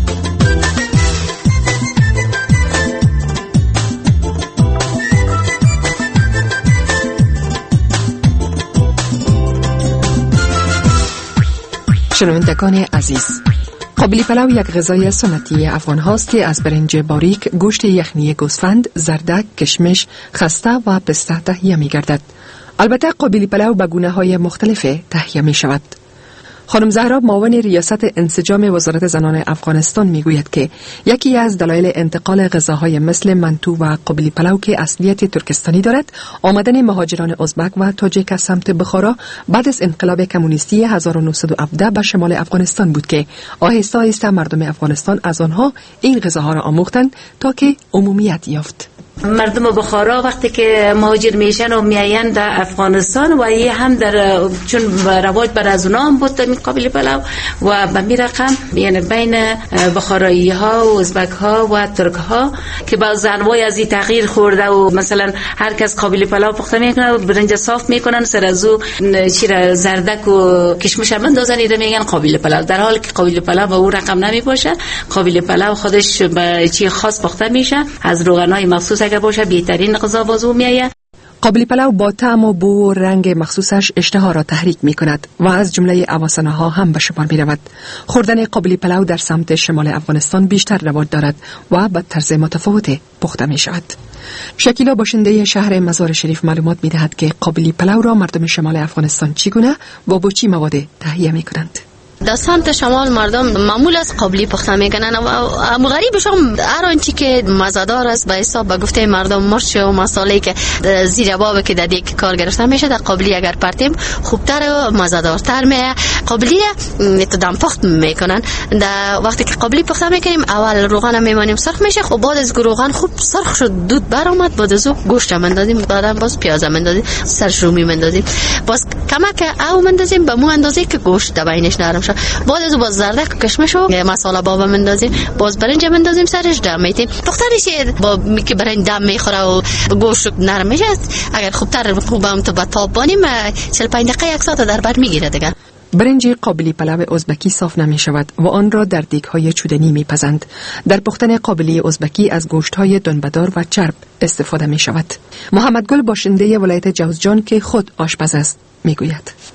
شنوندگان عزیز، قابلی پلو یک غذای سنتی افغان هاست که از برنج باریک، گوشت یخنی گوسفند، زردک، کشمش، خسته و پسته تهیه می گردد. البته قابلی پلو به گونه های مختلف تهیه می شود. خانم زهرا معاون ریاست انسجام وزارت زنان افغانستان می گوید که یکی از دلایل انتقال غذاهای مثل منتو و قابلی پلو که اصلیت ترکستانی دارد، آمدن مهاجران ازبک و تاجیک از سمت بخارا بعد از انقلاب کمونیستی هزار و نهصد و هفده به شمال افغانستان بود که آهسته آهسته مردم افغانستان از آنها این غذاها را آموختند تا که عمومیت یافت. مردم بخارا وقتی که مهاجر میشن و میاین در افغانستان و یه هم در چون رواج بر از اونا هم بود این قابلی پلو و به می رقم یعنی بین بخارایی ها و ازبک ها و ترک ها که بعض انواع از این تغییر خورده و مثلا هر کس قابلی پلو پخته میکنه و برنج صاف میکنن، سر از او چیره زردک و کشمش هم اندازن ایره میگن قابلی پلو، در حالی که قابلی پلو به اون رقم نمی باشه. قابلی پلو خودش به چی خاص پخته میشه، از روغنای مخصوص اگر باشه بهترین غذا بازو میایه. قابلی پلو با طعم و بو و رنگ مخصوصش اشتها را تحریک می کند و از جمله اواسانه ها هم به شمار می رود. خوردن قابلی پلو در سمت شمال افغانستان بیشتر رواج دارد و به طرز متفاوت پخته می شود. شکیلا باشنده شهر مزار شریف معلومات می دهد که قابلی پلو را مردم شمال افغانستان چگونه و با چی مواد تهیه می کنند. در سمت شمال مردم معمول از قابلی پخته میکنن و غریبش هم هر آنچه که مزه‌دار است به حساب به گفته مردم مرچ و مصالحه‌ای که زیر باب که در دیگ کار گرفته میشه در قابلی اگر پرتیم خوبتر و مزه‌دارتر میه. قابلی تو دم پخت میکنن. در وقتی که قابلی پخته میکنیم اول روغن میمانیم سرخ میشه، خب بعد از روغن خوب سرخ شد دود برآمد، بعد از اون گوشت مندازیم، بعدا باز پیاز مندازیم، سرش رومی مندازیم، باز کمک او مندازیم به مو اندازه که گوشت در بینش نرم شه، بعد از باز زردک و کشمش و مساله باب مندازیم، باز برنج مندازیم، سرش دم میتیم. پختنش با که برنج دم میخوره و گوشت نرم میشه. اگر خوبتر خوبم تو با تاب بانیم چهل و پنج دقیقه یک ساعت در بر میگیره دیگه. برنج قابلی پلو ازبکی صاف نمی شود و آن را در دیگ‌های چوبی میپزند. در پختن قابلی ازبکی از گوشت‌های دنبدار و چرب استفاده می شود. محمد گل باشنده ولایت جوزجان که خود آشپز است میگوید.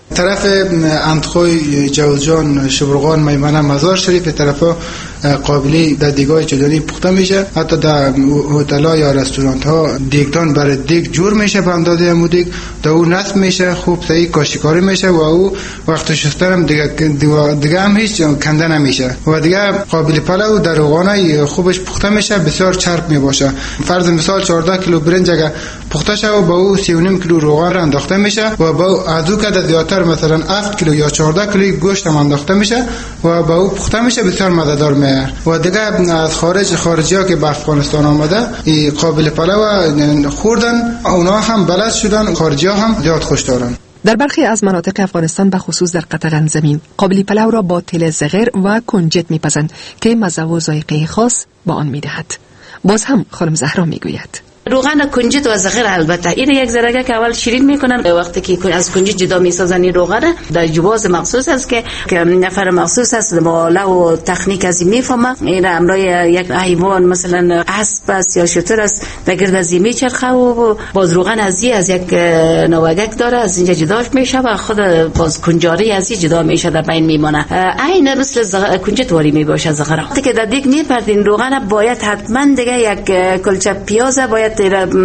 طرف اندخوی جوزجان شبرغان میمنه مزار شریف طرف قابلی در دیگای چدانی پخته میشه. حتی در هتل‌ها یا رستوران ها دیگدان برای دیگ جور میشه به اندازه امو دیگ در اون نصب میشه، خوب صحیح کاشیکاری میشه و او وقت شستن هم دیگه, دیگه هم هیچ کنده نمیشه و دیگه قابلی پلو در روغانه خوبش پخته میشه، بسیار چرب میباشه. فرض مثال چهارده کیلو برنج اگه پخته شه و با او سی و نیم کیلو روغن را انداخته میشه و با ازو که زیادتر مثلا هفت کیلو یا چهارده کیلو گوشت هم انداخته میشه و با او پخته میشه، بسیار مزه‌دار میاد. و دیگه از خارج خارجی ها که به افغانستان آمده این قابل پلو خوردن، اونا هم بلد شدن، خارجی ها هم زیاد خوش دارن. در برخی از مناطق افغانستان به خصوص در قطغن زمین قابلی پلو را با تل زغر و کنجد میپزند که مزه و ذائقه خاص با آن میدهد. باز هم خانم زهرا میگوید روغن کنجد و زغر البته این یک ذره که اول شیرین میکنن، وقتی که از کنجد جدا میسازن این روغن در جواز مخصوص است که نفر مخصوص است بالا و تکنیک از این میفهمه. این امرای یک حیوان مثلا اسب است یا شتر است در گرد از این میچرخه و باز روغن از این از یک نوگک داره، از اینجا جداش میشه و خود باز کنجاری از این جدا میشه در بین میمونه. عین مثل زغر کنجد واری میباشه زغر. وقتی که در دیگ میپردین روغن باید حتما دیگه یک کلچه پیاز باید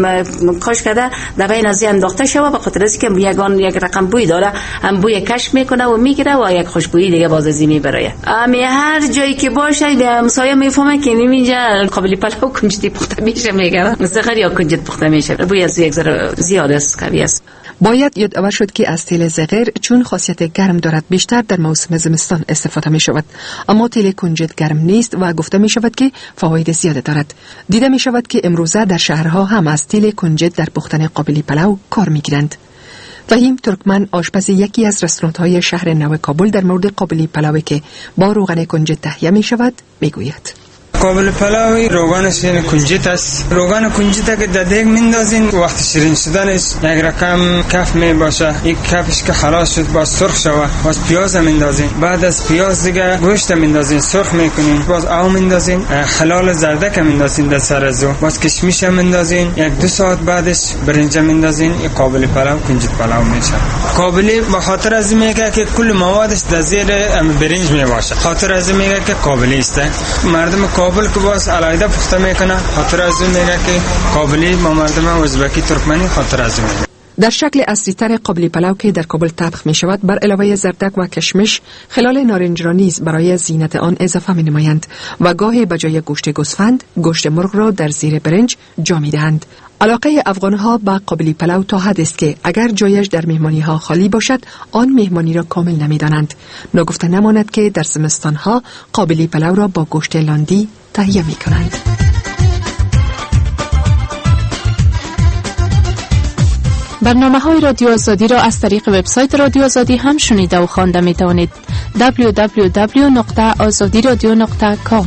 کاش کرده در بین از این انداخته شود به خاطر از اینکه یگان یک رقم بوی داره، هم بوی کش میکنه و میگیره و یک خوشبویی دیگه باز از این میبره. امی هر جایی که باشه همسایه میفهمه که اینجا قابلی پلو کنجدی پخته میشه، میگه زغر یا کنجد پخته میشه، بوی از یک ذره زیاد است، قوی است. باید یادآور شد که از تیل زغر چون خاصیت گرم دارد بیشتر در موسم زمستان استفاده می شود، اما تیل کنجد گرم نیست و گفته می شود که فواید زیاده دارد. دیده می شود که امروزه در شهرها هم از تیل کنجد در پختن قابلی پلو کار می گیرند. فهیم ترکمن آشپز یکی از رستوران‌های شهر نو کابل در مورد قابلی پلوی که با روغن کنجد تهیه می شود می گوید. قابل پلاوی روغنش یعنی کنجد است. روغن کنجد که در دیگ میندازین وقت شیرین شدنش یک رقم کف می باشه، یک کفش که خلاص شد باز سرخ شود، باز پیاز میندازین، بعد از پیاز دیگه گوشت میندازین سرخ میکنین، باز آو میندازین، حلال زردک میندازین در سر ازو، باز کشمیش میندازین، یک دو ساعت بعدش برنج میندازین. این قابل پلاو کنجد پلاو میشه. قابلی به خاطر از میگه که کل موادش در زیر برنج می باشه، خاطر از میگه که قابلی است. مردم کابل که باز علایده پخته میکنه، خاطر از اون میگه که قابلی ما مردم ازبکی ترکمنی خاطر از اون. در شکل اصلی تر قابلی پلو که در کابل طبخ می شود بر علاوه زردک و کشمش خلال نارنج را نیز برای زینت آن اضافه می نمایند و گاهی بجای گوشت گوسفند گوشت مرغ را در زیر برنج جا می دهند. علاقه افغانها به قابلی پلو تا حد است که اگر جایش در مهمانی ها خالی باشد آن مهمانی را کامل نمی دانند. نگفته نماند که در زمستان ها قابلی پلو را با گوشت لاندی تهیه می کنند. برنامه های رادیو آزادی را از طریق وبسایت رادیو آزادی هم شنیده و خوانده می توانید. دبلیو دبلیو دبلیو نقطه آزادی رادیو نقطه کام.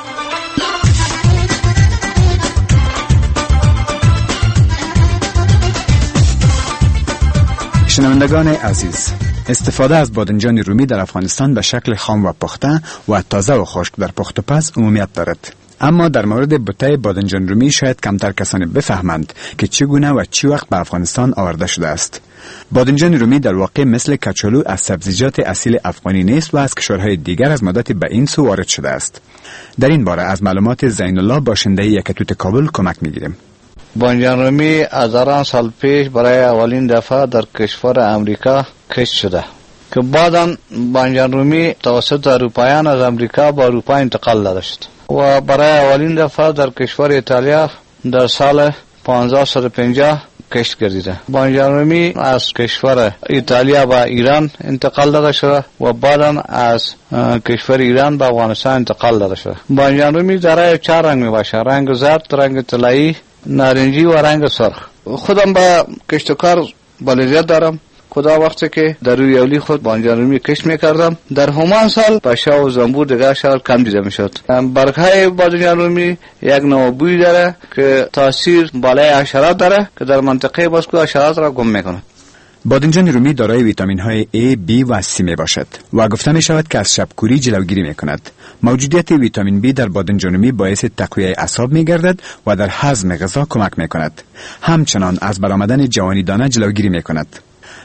شنوندگان عزیز، استفاده از بادنجان رومی در افغانستان به شکل خام و پخته و تازه و خشک در پخت و پز عمومیت دارد. اما در مورد بوته بادنجان رومی شاید کمتر کسانی بفهمند که چگونه و چی وقت به افغانستان آورده شده است. بادنجان رومی در واقع مثل کچالو از سبزیجات اصیل افغانی نیست و از کشورهای دیگر از مدت به این سو وارد شده است. در این باره از معلومات زین الله باشنده یکتوت کابل کمک میگیریم. بادنجان رومی از هزاران سال پیش برای اولین دفعه در کشور امریکا کشت شده که بعداً بادنجان رومی توسط اروپایان از امریکا به اروپا انتقال داده شد و برای اولین دفعه در کشور ایتالیا در سال پانزده صد و پنجاه کشت گردیده. بادنجان رومی از کشور ایتالیا به ایران انتقال داده شده و بعداً از کشور ایران به افغانستان انتقال داده شده. بادنجان رومی دارای چهار رنگ می باشه: رنگ زرد، رنگ طلایی، نارنجی و رنگ سرخ. خودم با کشتکار بلدیت دارم. کدا وقتی که در روی اولی خود بادنجان رومی کشت میکردم در همان سال پشا و زنبور دیگر شال کم دیده میشد. برگهای بادنجان رومی یک نوع بوی داره که تاثیر بالای حشرات داره که در منطقه باسکو حشرات را گم میکنه. بادنجان رومی دارای ویتامین های A، B و C می باشد و گفته می شود که از شبکوری جلوگیری می کند. موجودیت ویتامین B در بادنجان رومی باعث تقویت اعصاب می گردد و در هضم غذا کمک می کند. همچنان از برآمدن جوانی دانه جلوگیری می کند.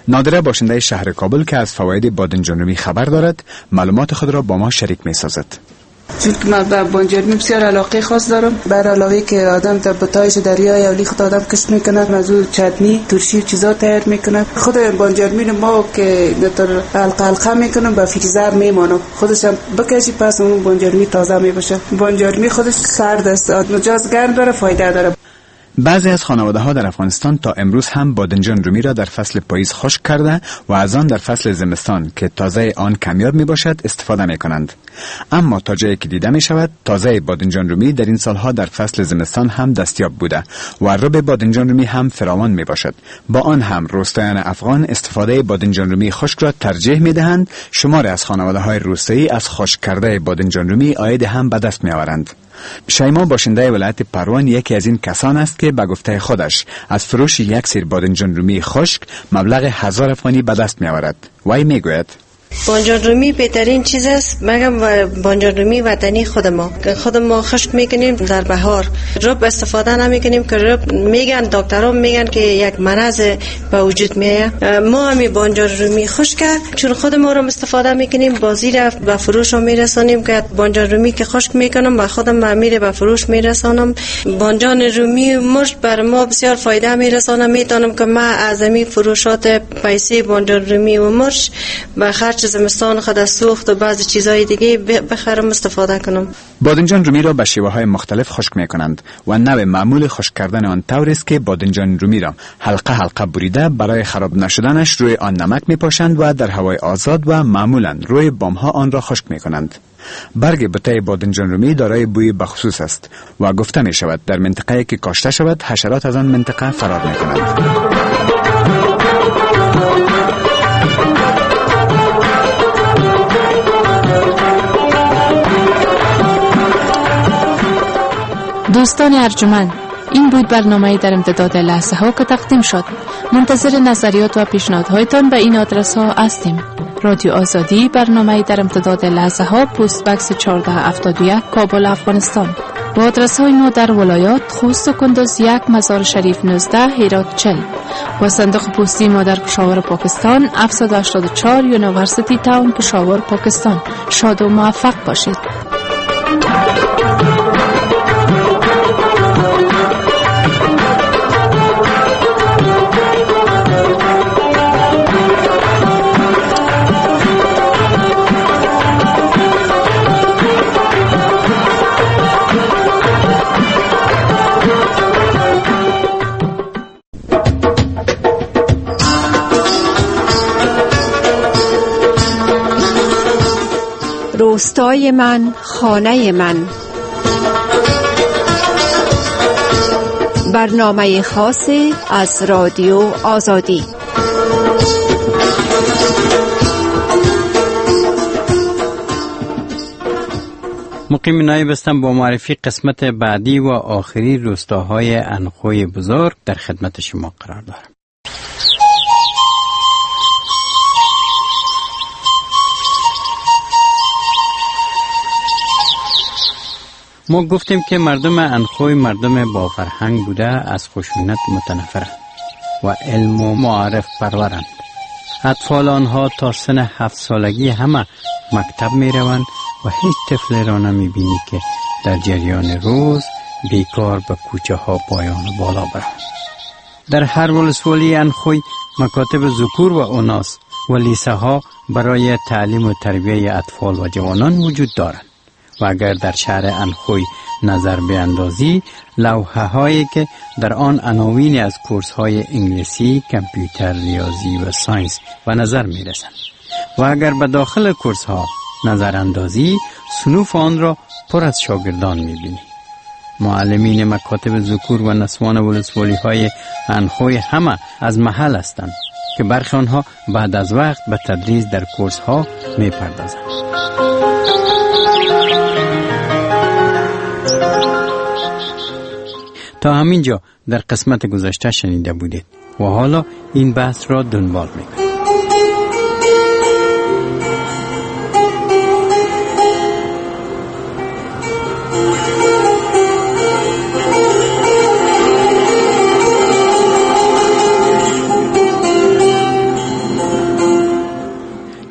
نادره باشنده شهر کابل که از فواید بادنجان رومی خبر دارد، معلومات خود را با ما شریک می سازد. چون که من به بانجان رومی بسیار علاقه خاص دارم. بر علاوه که آدم در بتایش دریای اولی خود آدم کشت میکنه، از اون چتنی ترشی و چیزا تیار میکنه. خود بانجان رومی ما که در حلقه حلقه میکنم به فریزر میمانم، خودش هم بکشی پس اون بانجان رومی تازه میباشه. بانجان رومی خودش سرد است، مجاز گرم داره، فایده داره. بعضی از خانواده ها در افغانستان تا امروز هم بادنجان رومی را در فصل پاییز خشک کرده و از آن در فصل زمستان که تازه آن کمیاب می باشد استفاده می کنند. اما تا جایی که دیده می شود تازه بادنجان رومی در این سالها در فصل زمستان هم دستیاب بوده و رب بادنجان رومی هم فراوان می باشد. با آن هم روستایان افغان استفاده بادنجان رومی خشک را ترجیح می دهند. شمار از خانواده های روستایی از خشک کرده بادنجان رومی عاید هم به دست می آورند. شیما باشنده ولایت پروان یکی از این کسان است که به گفته خودش از فروش یک سیر بادنجان رومی خشک مبلغ هزار افغانی به دست می آورد. وی می گوید بانجان رومی بهترین چیز است. مگم بانجان رومی وطنی خود ما خود ما خشک میکنیم در بهار، رب استفاده نمیکنیم که رب میگن دکترها میگن که یک مرض به وجود میاد. ما همین بانجان رومی خشک چون خود ما رو استفاده میکنیم، بازی را به فروش میرسانیم که بانجان رومی که خشک میکنم و خودم میره به فروش میرسانم. بانجان رومی مرش بر ما بسیار فایده میرسانه. میتونم که ما از این فروشات پیسه بانجان رومی و مرش به خرج زمستان خود سوخت و بعضی چیزهای دیگه بخرم استفاده کنم. بادنجان رومی را به شیوه های مختلف خشک می کنند و نوع معمول خشک کردن آن طور است که بادنجان رومی را حلقه حلقه بریده برای خراب نشدنش روی آن نمک می پاشند و در هوای آزاد و معمولا روی بام ها آن را خشک می کنند. برگ بته بادنجان رومی دارای بوی بخصوص است و گفته می شود در منطقه‌ای که کاشته شود حشرات از آن منطقه فرار می کنند. دوستان ارجمند، این بود برنامه در امتداد لحظه ها که تقدیم شد. منتظر نظریات و پیشنهادهایتان به این آدرس ها هستیم: رادیو آزادی، برنامه در امتداد لحظه ها، پست بکس چهارده هفتاد و یک، کابل، افغانستان. و آدرس های ما در ولایات: خوست و کندز یک، مزار شریف نوزده، هرات چهل. و صندوق پستی ما در پشاور، پاکستان هفتصد و هشتاد و چهار، یونیورسیتی تاون، پشاور، پاکستان. شاد و موفق باشید. روستای من، خانه من. برنامه خاصی از رادیو آزادی. مقیم نایب هستم با معرفی قسمت بعدی و آخری روستاهای انخوی بزرگ در خدمت شما قرار دارم. ما گفتیم که مردم انخوی مردم با فرهنگ بوده، از خشونت متنفرند و علم و معارف پرورند. اطفال آنها تا سن هفت سالگی همه مکتب می روند و هیچ طفل را نمی بینی که در جریان روز بیکار به کوچه ها پایان بالا برند. در هر ولسوالی انخوی مکاتب ذکور و اناث و لیسه ها برای تعلیم و تربیه اطفال و جوانان وجود دارند. و اگر در شهر انخوی نظر بیندازی، لوحه هایی که در آن عناوین از کورس های انگلیسی، کامپیوتر، ریاضی و ساینس و نظر می رسند. و اگر به داخل کورس ها نظر اندازی، صنوف آن را پر از شاگردان می بینی. معلمین مکاتب ذکور و نسوان ولسوالی های انخوی همه از محل هستند که برخی آنها بعد از وقت به تدریس در کورس ها می پردازند. تا همینجا در قسمت گذشته شنیده بودید و حالا این بحث را دنبال میکنیم.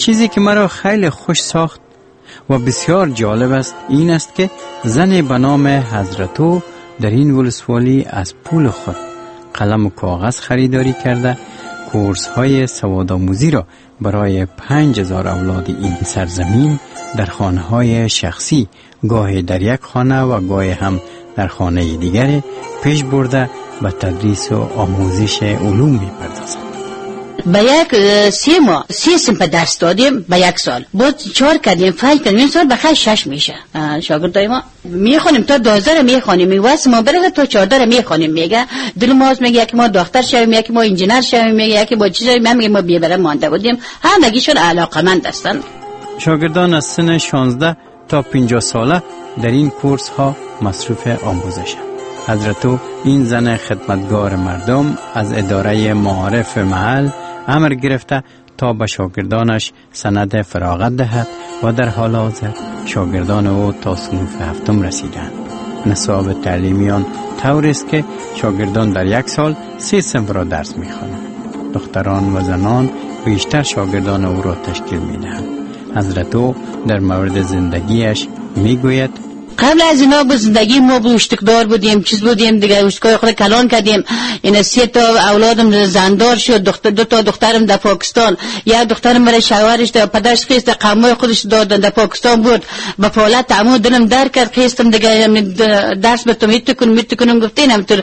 چیزی که مرا خیلی خوش ساخت و بسیار جالب است این است که زن به نام حضرتو در این ولسوالی از پول خود قلم و کاغذ خریداری کرده کورس های سوادآموزی را برای پنج هزار اولاد این سرزمین در خانه های شخصی، گاهی در یک خانه و گاهی هم در خانه دیگر پیش برده به تدریس و آموزش علوم می‌پردازند. با یک سی ماه سی سنف درس دادیم با یک سال بود چهار کردیم پنج کردیم این سال بخیر شش میشه. شاگردای ما میخونیم تا دوازده رو میخونیم میواسه ما برگه تا چهارده رو میخونیم میگه دل ماست میگه که ما دکتر شویم یکی ما انجینر شویم میگه که با چیزایی من میگه ما بیبره مانده بودیم همگیشون علاقمند هستن. شاگردان از سن شانزده تا پنجاه ساله در این کورس ها مصروف آموزشند. حضرتو این زن خدمتگار مردم از اداره معارف محل امر گرفته تا به شاگردانش سند فراغت دهد و در حال حاضر شاگردان او تا صنف هفتم رسیدند. نصاب تعلیمیان طور است که شاگردان در یک سال سه صنف را درس می‌خوانند. دختران و زنان بیشتر شاگردان او را تشکیل می‌دهند. حضرتو در مورد زندگیش میگوید قبل از اینا به زندگی ما بوشتکدار بودیم چیز بودیم دیگه اشتکای خود کلان کردیم. این سه تا اولادم زندار شد دختر دو تا دخترم در پاکستان یا دخترم برای شوهرش در پدرش خیست قومای خودش دادن در پاکستان بود با فعالیت عمو دلم در کرد خیستم دیگه درس بتم میتونم میتونم گفتینم تو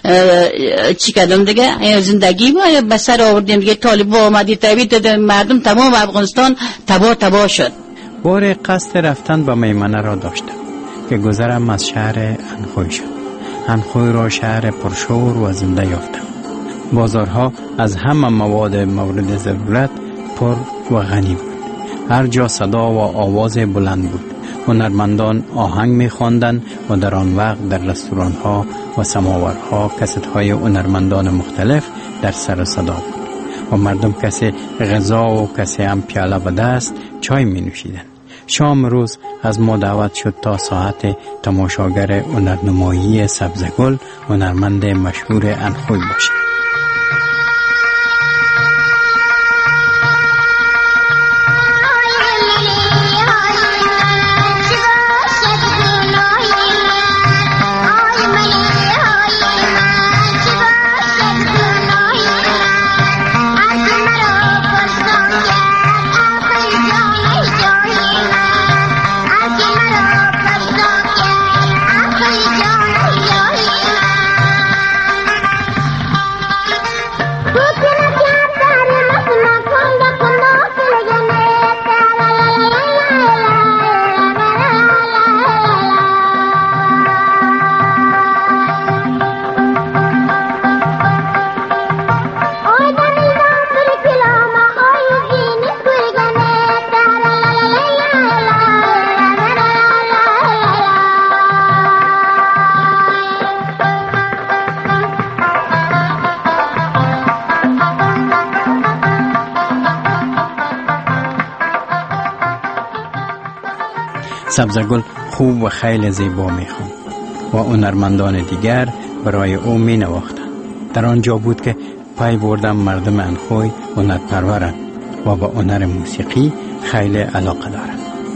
چی کردم دیگه زندگی ما به سر آوردیم دیگه طالب اومدی تبعید مردم تمام افغانستان تباه تباه شد. بار قصد رفتن به میمنه را داشتم که گذرم از شهر انخوی شد. انخوی را شهر پرشور و زنده یافتم. بازارها از همه مواد مورد ضرورت پر و غنی بود. هر جا صدا و آواز بلند بود. هنرمندان آهنگ می خواندند و در آن وقت در رستوران‌ها و سماورها کست‌های هنرمندان مختلف در سر صدا بود و مردم کسی غذا و کسی هم پیاله به دست چای می نوشیدند. شام روز از ما دعوت شد تا ساعت تماشاگر هنرنمایی سبزگل هنرمند مشهور انخوی باشیم. سبزگل خوب و خیلی زیبا میخوند و هنرمندان دیگر برای او می نواختند. در آنجا بود که پای بردم مردم انخوی هنرپرورند و با هنر موسیقی خیلی علاقه دارند.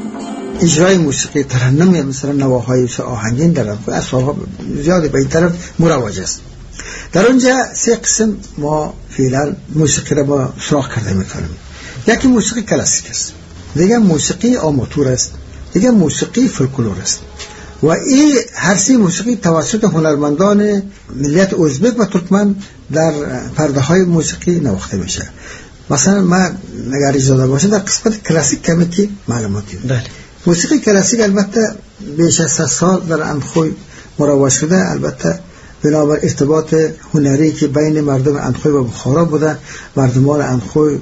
اجرای موسیقی ترنم مثلا نواهای آهنگین در انخوی اصلا زیادی به این طرف مروج است. در آنجا سه قسم ما فعلا موسیقی را با سراغ کرده میکنیم. یکی موسیقی کلاسیک است، دیگه موسیقی آماتور است، دیگه موسیقی فولکلور است و این هر سه موسیقی توسط هنرمندان ملیت ازبک و ترکمن در پرده های موسیقی نواخته میشه. مثلا ما نگاری زاده باشم در قسمت کلاسیک کمی که معلوماتی بله. موسیقی کلاسیک البته بیش از صد سال در انخوی مروج شده، البته بنابر ارتباط هنری که بین مردم انخوی و بخارا بوده. مردمان انخوی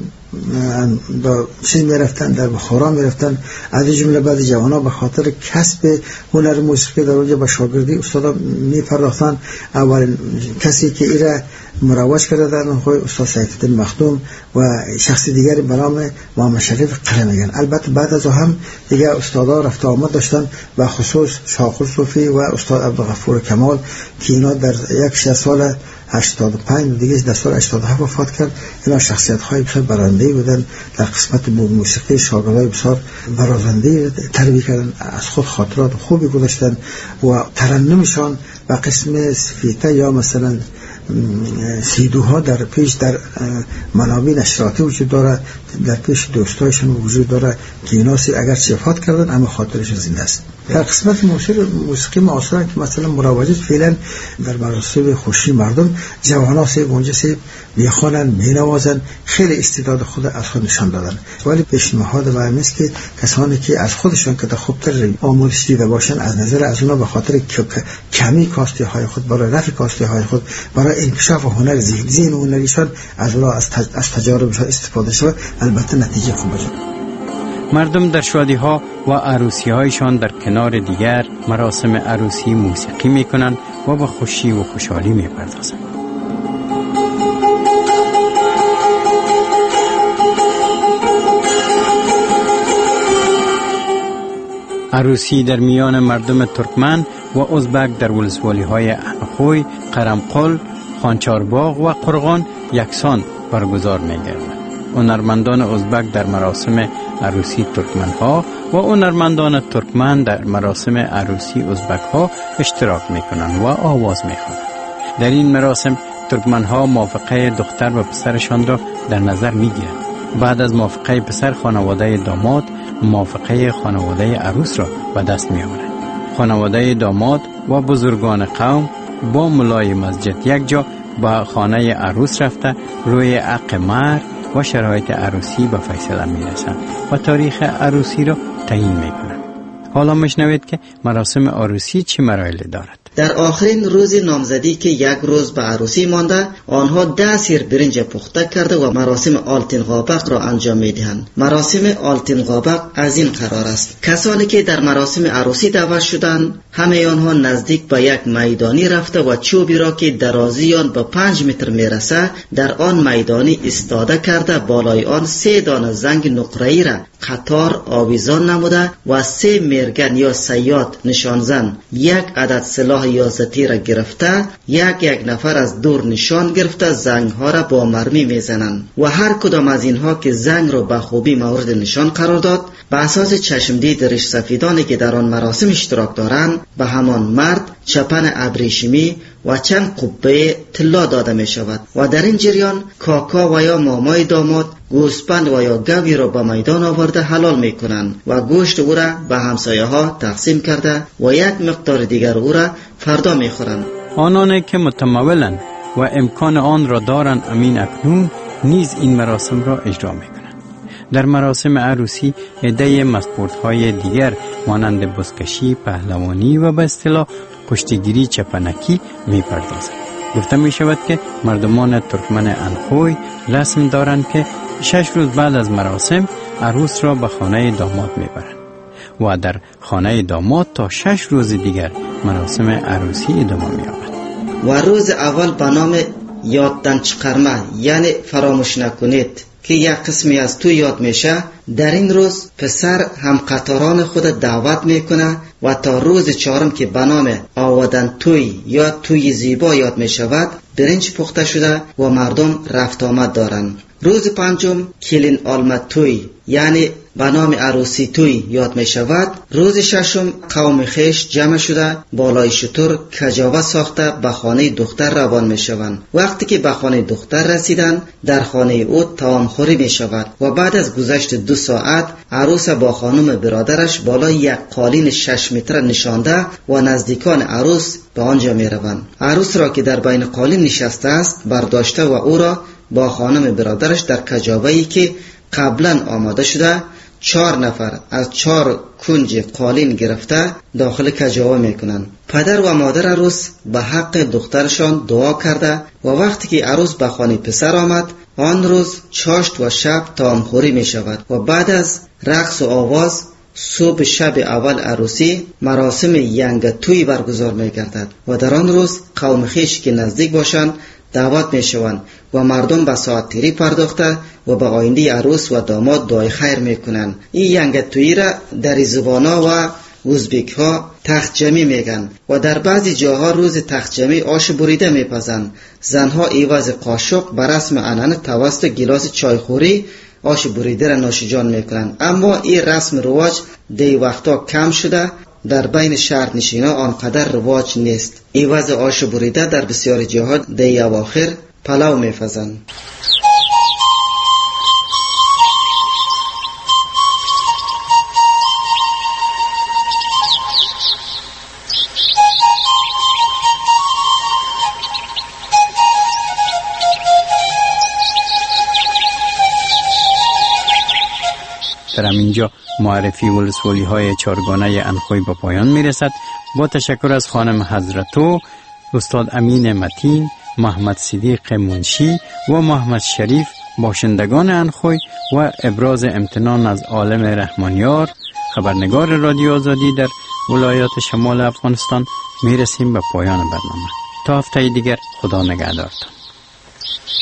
با چیز می رفتن در بخارا می رفتن، از جمله بعد جوانا به خاطر کسب هنر موسیقی در اونجا به شاگردی استادا می پرداختن. اولین کسی که ایره مروج کردن خود استاد سیف‌الدین مخدوم و شخص دیگری به نام محمد شریف قره میگن. البته بعد از هم دیگه استادا رفت آمد داشتن و خصوص شاکر صوفی و استاد عبدالغفور کمال که اینا در یک سال هشتاد و پنج دیگه در سال هشتاد و هفت وفات کرد. اینا شخصیت های بسیار برنده بودن در قسمت موسیقی، شاگردای بسیار برازنده تربیت کردن، از خود خاطرات خوبی گذاشتن و ترنمشان و قسم سفیته یا مثلا سیدوها در پیش در منابع نشراتی وجود داره، در پیش دوستایشون وجود داره که اینا اگر وفات کردن اما خاطرشون زنده است. در قسمت موسیقی موسیقی معاصر که مثلا مروجات فعلا در مراسم خوشی مردم جوانان سی اونجا سی میخوانن مینوازن، خیلی استعداد خود از خود نشان دادن. ولی پیشنهاد من است که کسانی که از خودشون که خوبتر آموزش دیده باشن از نظر از اونا به خاطر کمی کاستی های خود برای رفع کاستی های خود برای انکشاف هنر ذهن ذهن هنریشان از اونا از, تج... از تجاربشان استفاده شود، البته نتیجه خوب باشد. مردم در شادی ها و عروسی هایشان در کنار دیگر مراسم عروسی موسیقی می کنند و به خوشی و خوشحالی می پردازند. عروسی در میان مردم ترکمن و ازبک در ولسوالی های انخوی، قرمقل، خانچارباغ و قرغان یکسان برگزار می گردند. هنرمندان ازبک در مراسم عروسی ترکمن ها و هنرمندان ترکمن در مراسم عروسی ازبک ها اشتراک می کنند و آواز می خوانند. در این مراسم ترکمن ها موافقه دختر و پسرشان را در نظر می گیرند. بعد از موافقه پسر خانواده داماد موافقه خانواده عروس را به دست می آورند. خانواده داماد و بزرگان قوم با ملای مسجد یک جا به خانه عروس رفته روی عقد مرد و شرایط عروسی به فیصله می رسند و تاریخ عروسی را تعیین می کنند. حالا میشنوید که مراسم عروسی چه مراحلی دارد. در آخرین روز نامزدی که یک روز به عروسی مانده، آنها ده سیر برنج پخته کرده و مراسم آلتین قابق را انجام می دهند. مراسم آلتین قابق از این قرار است: کسانی که در مراسم عروسی دعوت شدند همه آنها نزدیک به یک میدانی رفته و چوبی را که درازی آن به پنج متر می رسه در آن میدانی استاده کرده، بالای آن سه دانه زنگ نقره‌ای را قطار آویزان نموده و سه مرگن یا صیاد نشانزن یک عدد سلاح یازدی را گرفته، یک یک نفر از دور نشان گرفته زنگ ها را با مرمی میزنند و هر کدام از اینها که زنگ را به خوبی مورد نشان قرار داد، به اساس چشمدید ریش سفیدانی که در آن مراسم اشتراک دارند به همان مرد چپن ابریشمی و چند قبه طلا داده می شود و در این جریان کاکا و یا مامای داماد گوسپند و یا گوی را به میدان آورده حلال می کنند و گوشت او را به همسایه ها تقسیم کرده و یک مقدار دیگر او را فردا می خورند. آنانی که متمولند و امکان آن را دارند امین اکنون نیز این مراسم را اجرا می کنند. در مراسم عروسی عده مسپورت‌های دیگر مانند بزکشی، پهلوانی و به اصطلاح کشتیگیری چپنکی می پردازند. گفته می شود که مردمان ترکمن انخوی رسم دارند که شش روز بعد از مراسم عروس را به خانه داماد می برند و در خانه داماد تا شش روز دیگر مراسم عروسی ادامه می یابد. و روز اول به نام یاددن چقرمه یعنی فراموش نکنید که یک قسمی از تو یاد میشه. در این روز پسر هم قطاران خود دعوت میکنه و تا روز چهارم که به نام آودن توی یا توی زیبا یاد میشود برنج پخته شده و مردم رفت آمد دارند. روز پنجم کلین آلمت توی یعنی به نام عروسی توی یاد می شود. روز ششم قوم خیش جمع شده بالای شتر کجاوه ساخته به خانه دختر روان می شوند. وقتی که به خانه دختر رسیدن در خانه او طعامخوری می شود و بعد از گذشت دو ساعت عروس با خانم برادرش بالای یک قالین شش متر نشانده و نزدیکان عروس به آنجا می روند. عروس را که در بین قالین نشسته است برداشته و او را با خانم برادرش در کجاوه‌ای که قبلا آماده شده چهار نفر از چهار کنج قالین گرفته داخل کجاوه میکنند. پدر و مادر عروس به حق دخترشان دعا کرده و وقتی که عروس به خانه پسر آمد آن روز چاشت و شب طعامخوری می شود و بعد از رقص و آواز صبح شب اول عروسی مراسم ینگ توی برگزار می گردد و در آن روز قوم خیش که نزدیک باشند دعوت می شوند و مردم به ساعت تیری پرداخته و به آینده عروس و داماد دعای خیر می کنند. این ینگتویی را در زبانا و ازبک ها تخت جمی میگن و در بعضی جاها روز تخت جمی آش بریده میپزند. زنها ایواز قاشق بر رسم عنعنه توسط گیلاس چایخوری آش بریده را نوشیجان میکنند. اما این رسم رواج دی وقتا کم شده، در بین شهر نشینا آنقدر رواج نیست. ایواز آش بریده در بسیار جاها دی اواخر پلاو میپزند. در اینجا معرفی ولسوالی های چارگانه انخوی به پایان می رسد. با تشکر از خانم حضرتو، استاد امین متین، محمد صدیق منشی و محمد شریف باشندگان انخوی و ابراز امتنان از عالم رحمانیار خبرنگار رادیو آزادی در ولایات شمال افغانستان می رسیم به پایان برنامه. تا هفته دیگر خدا نگهدارتان.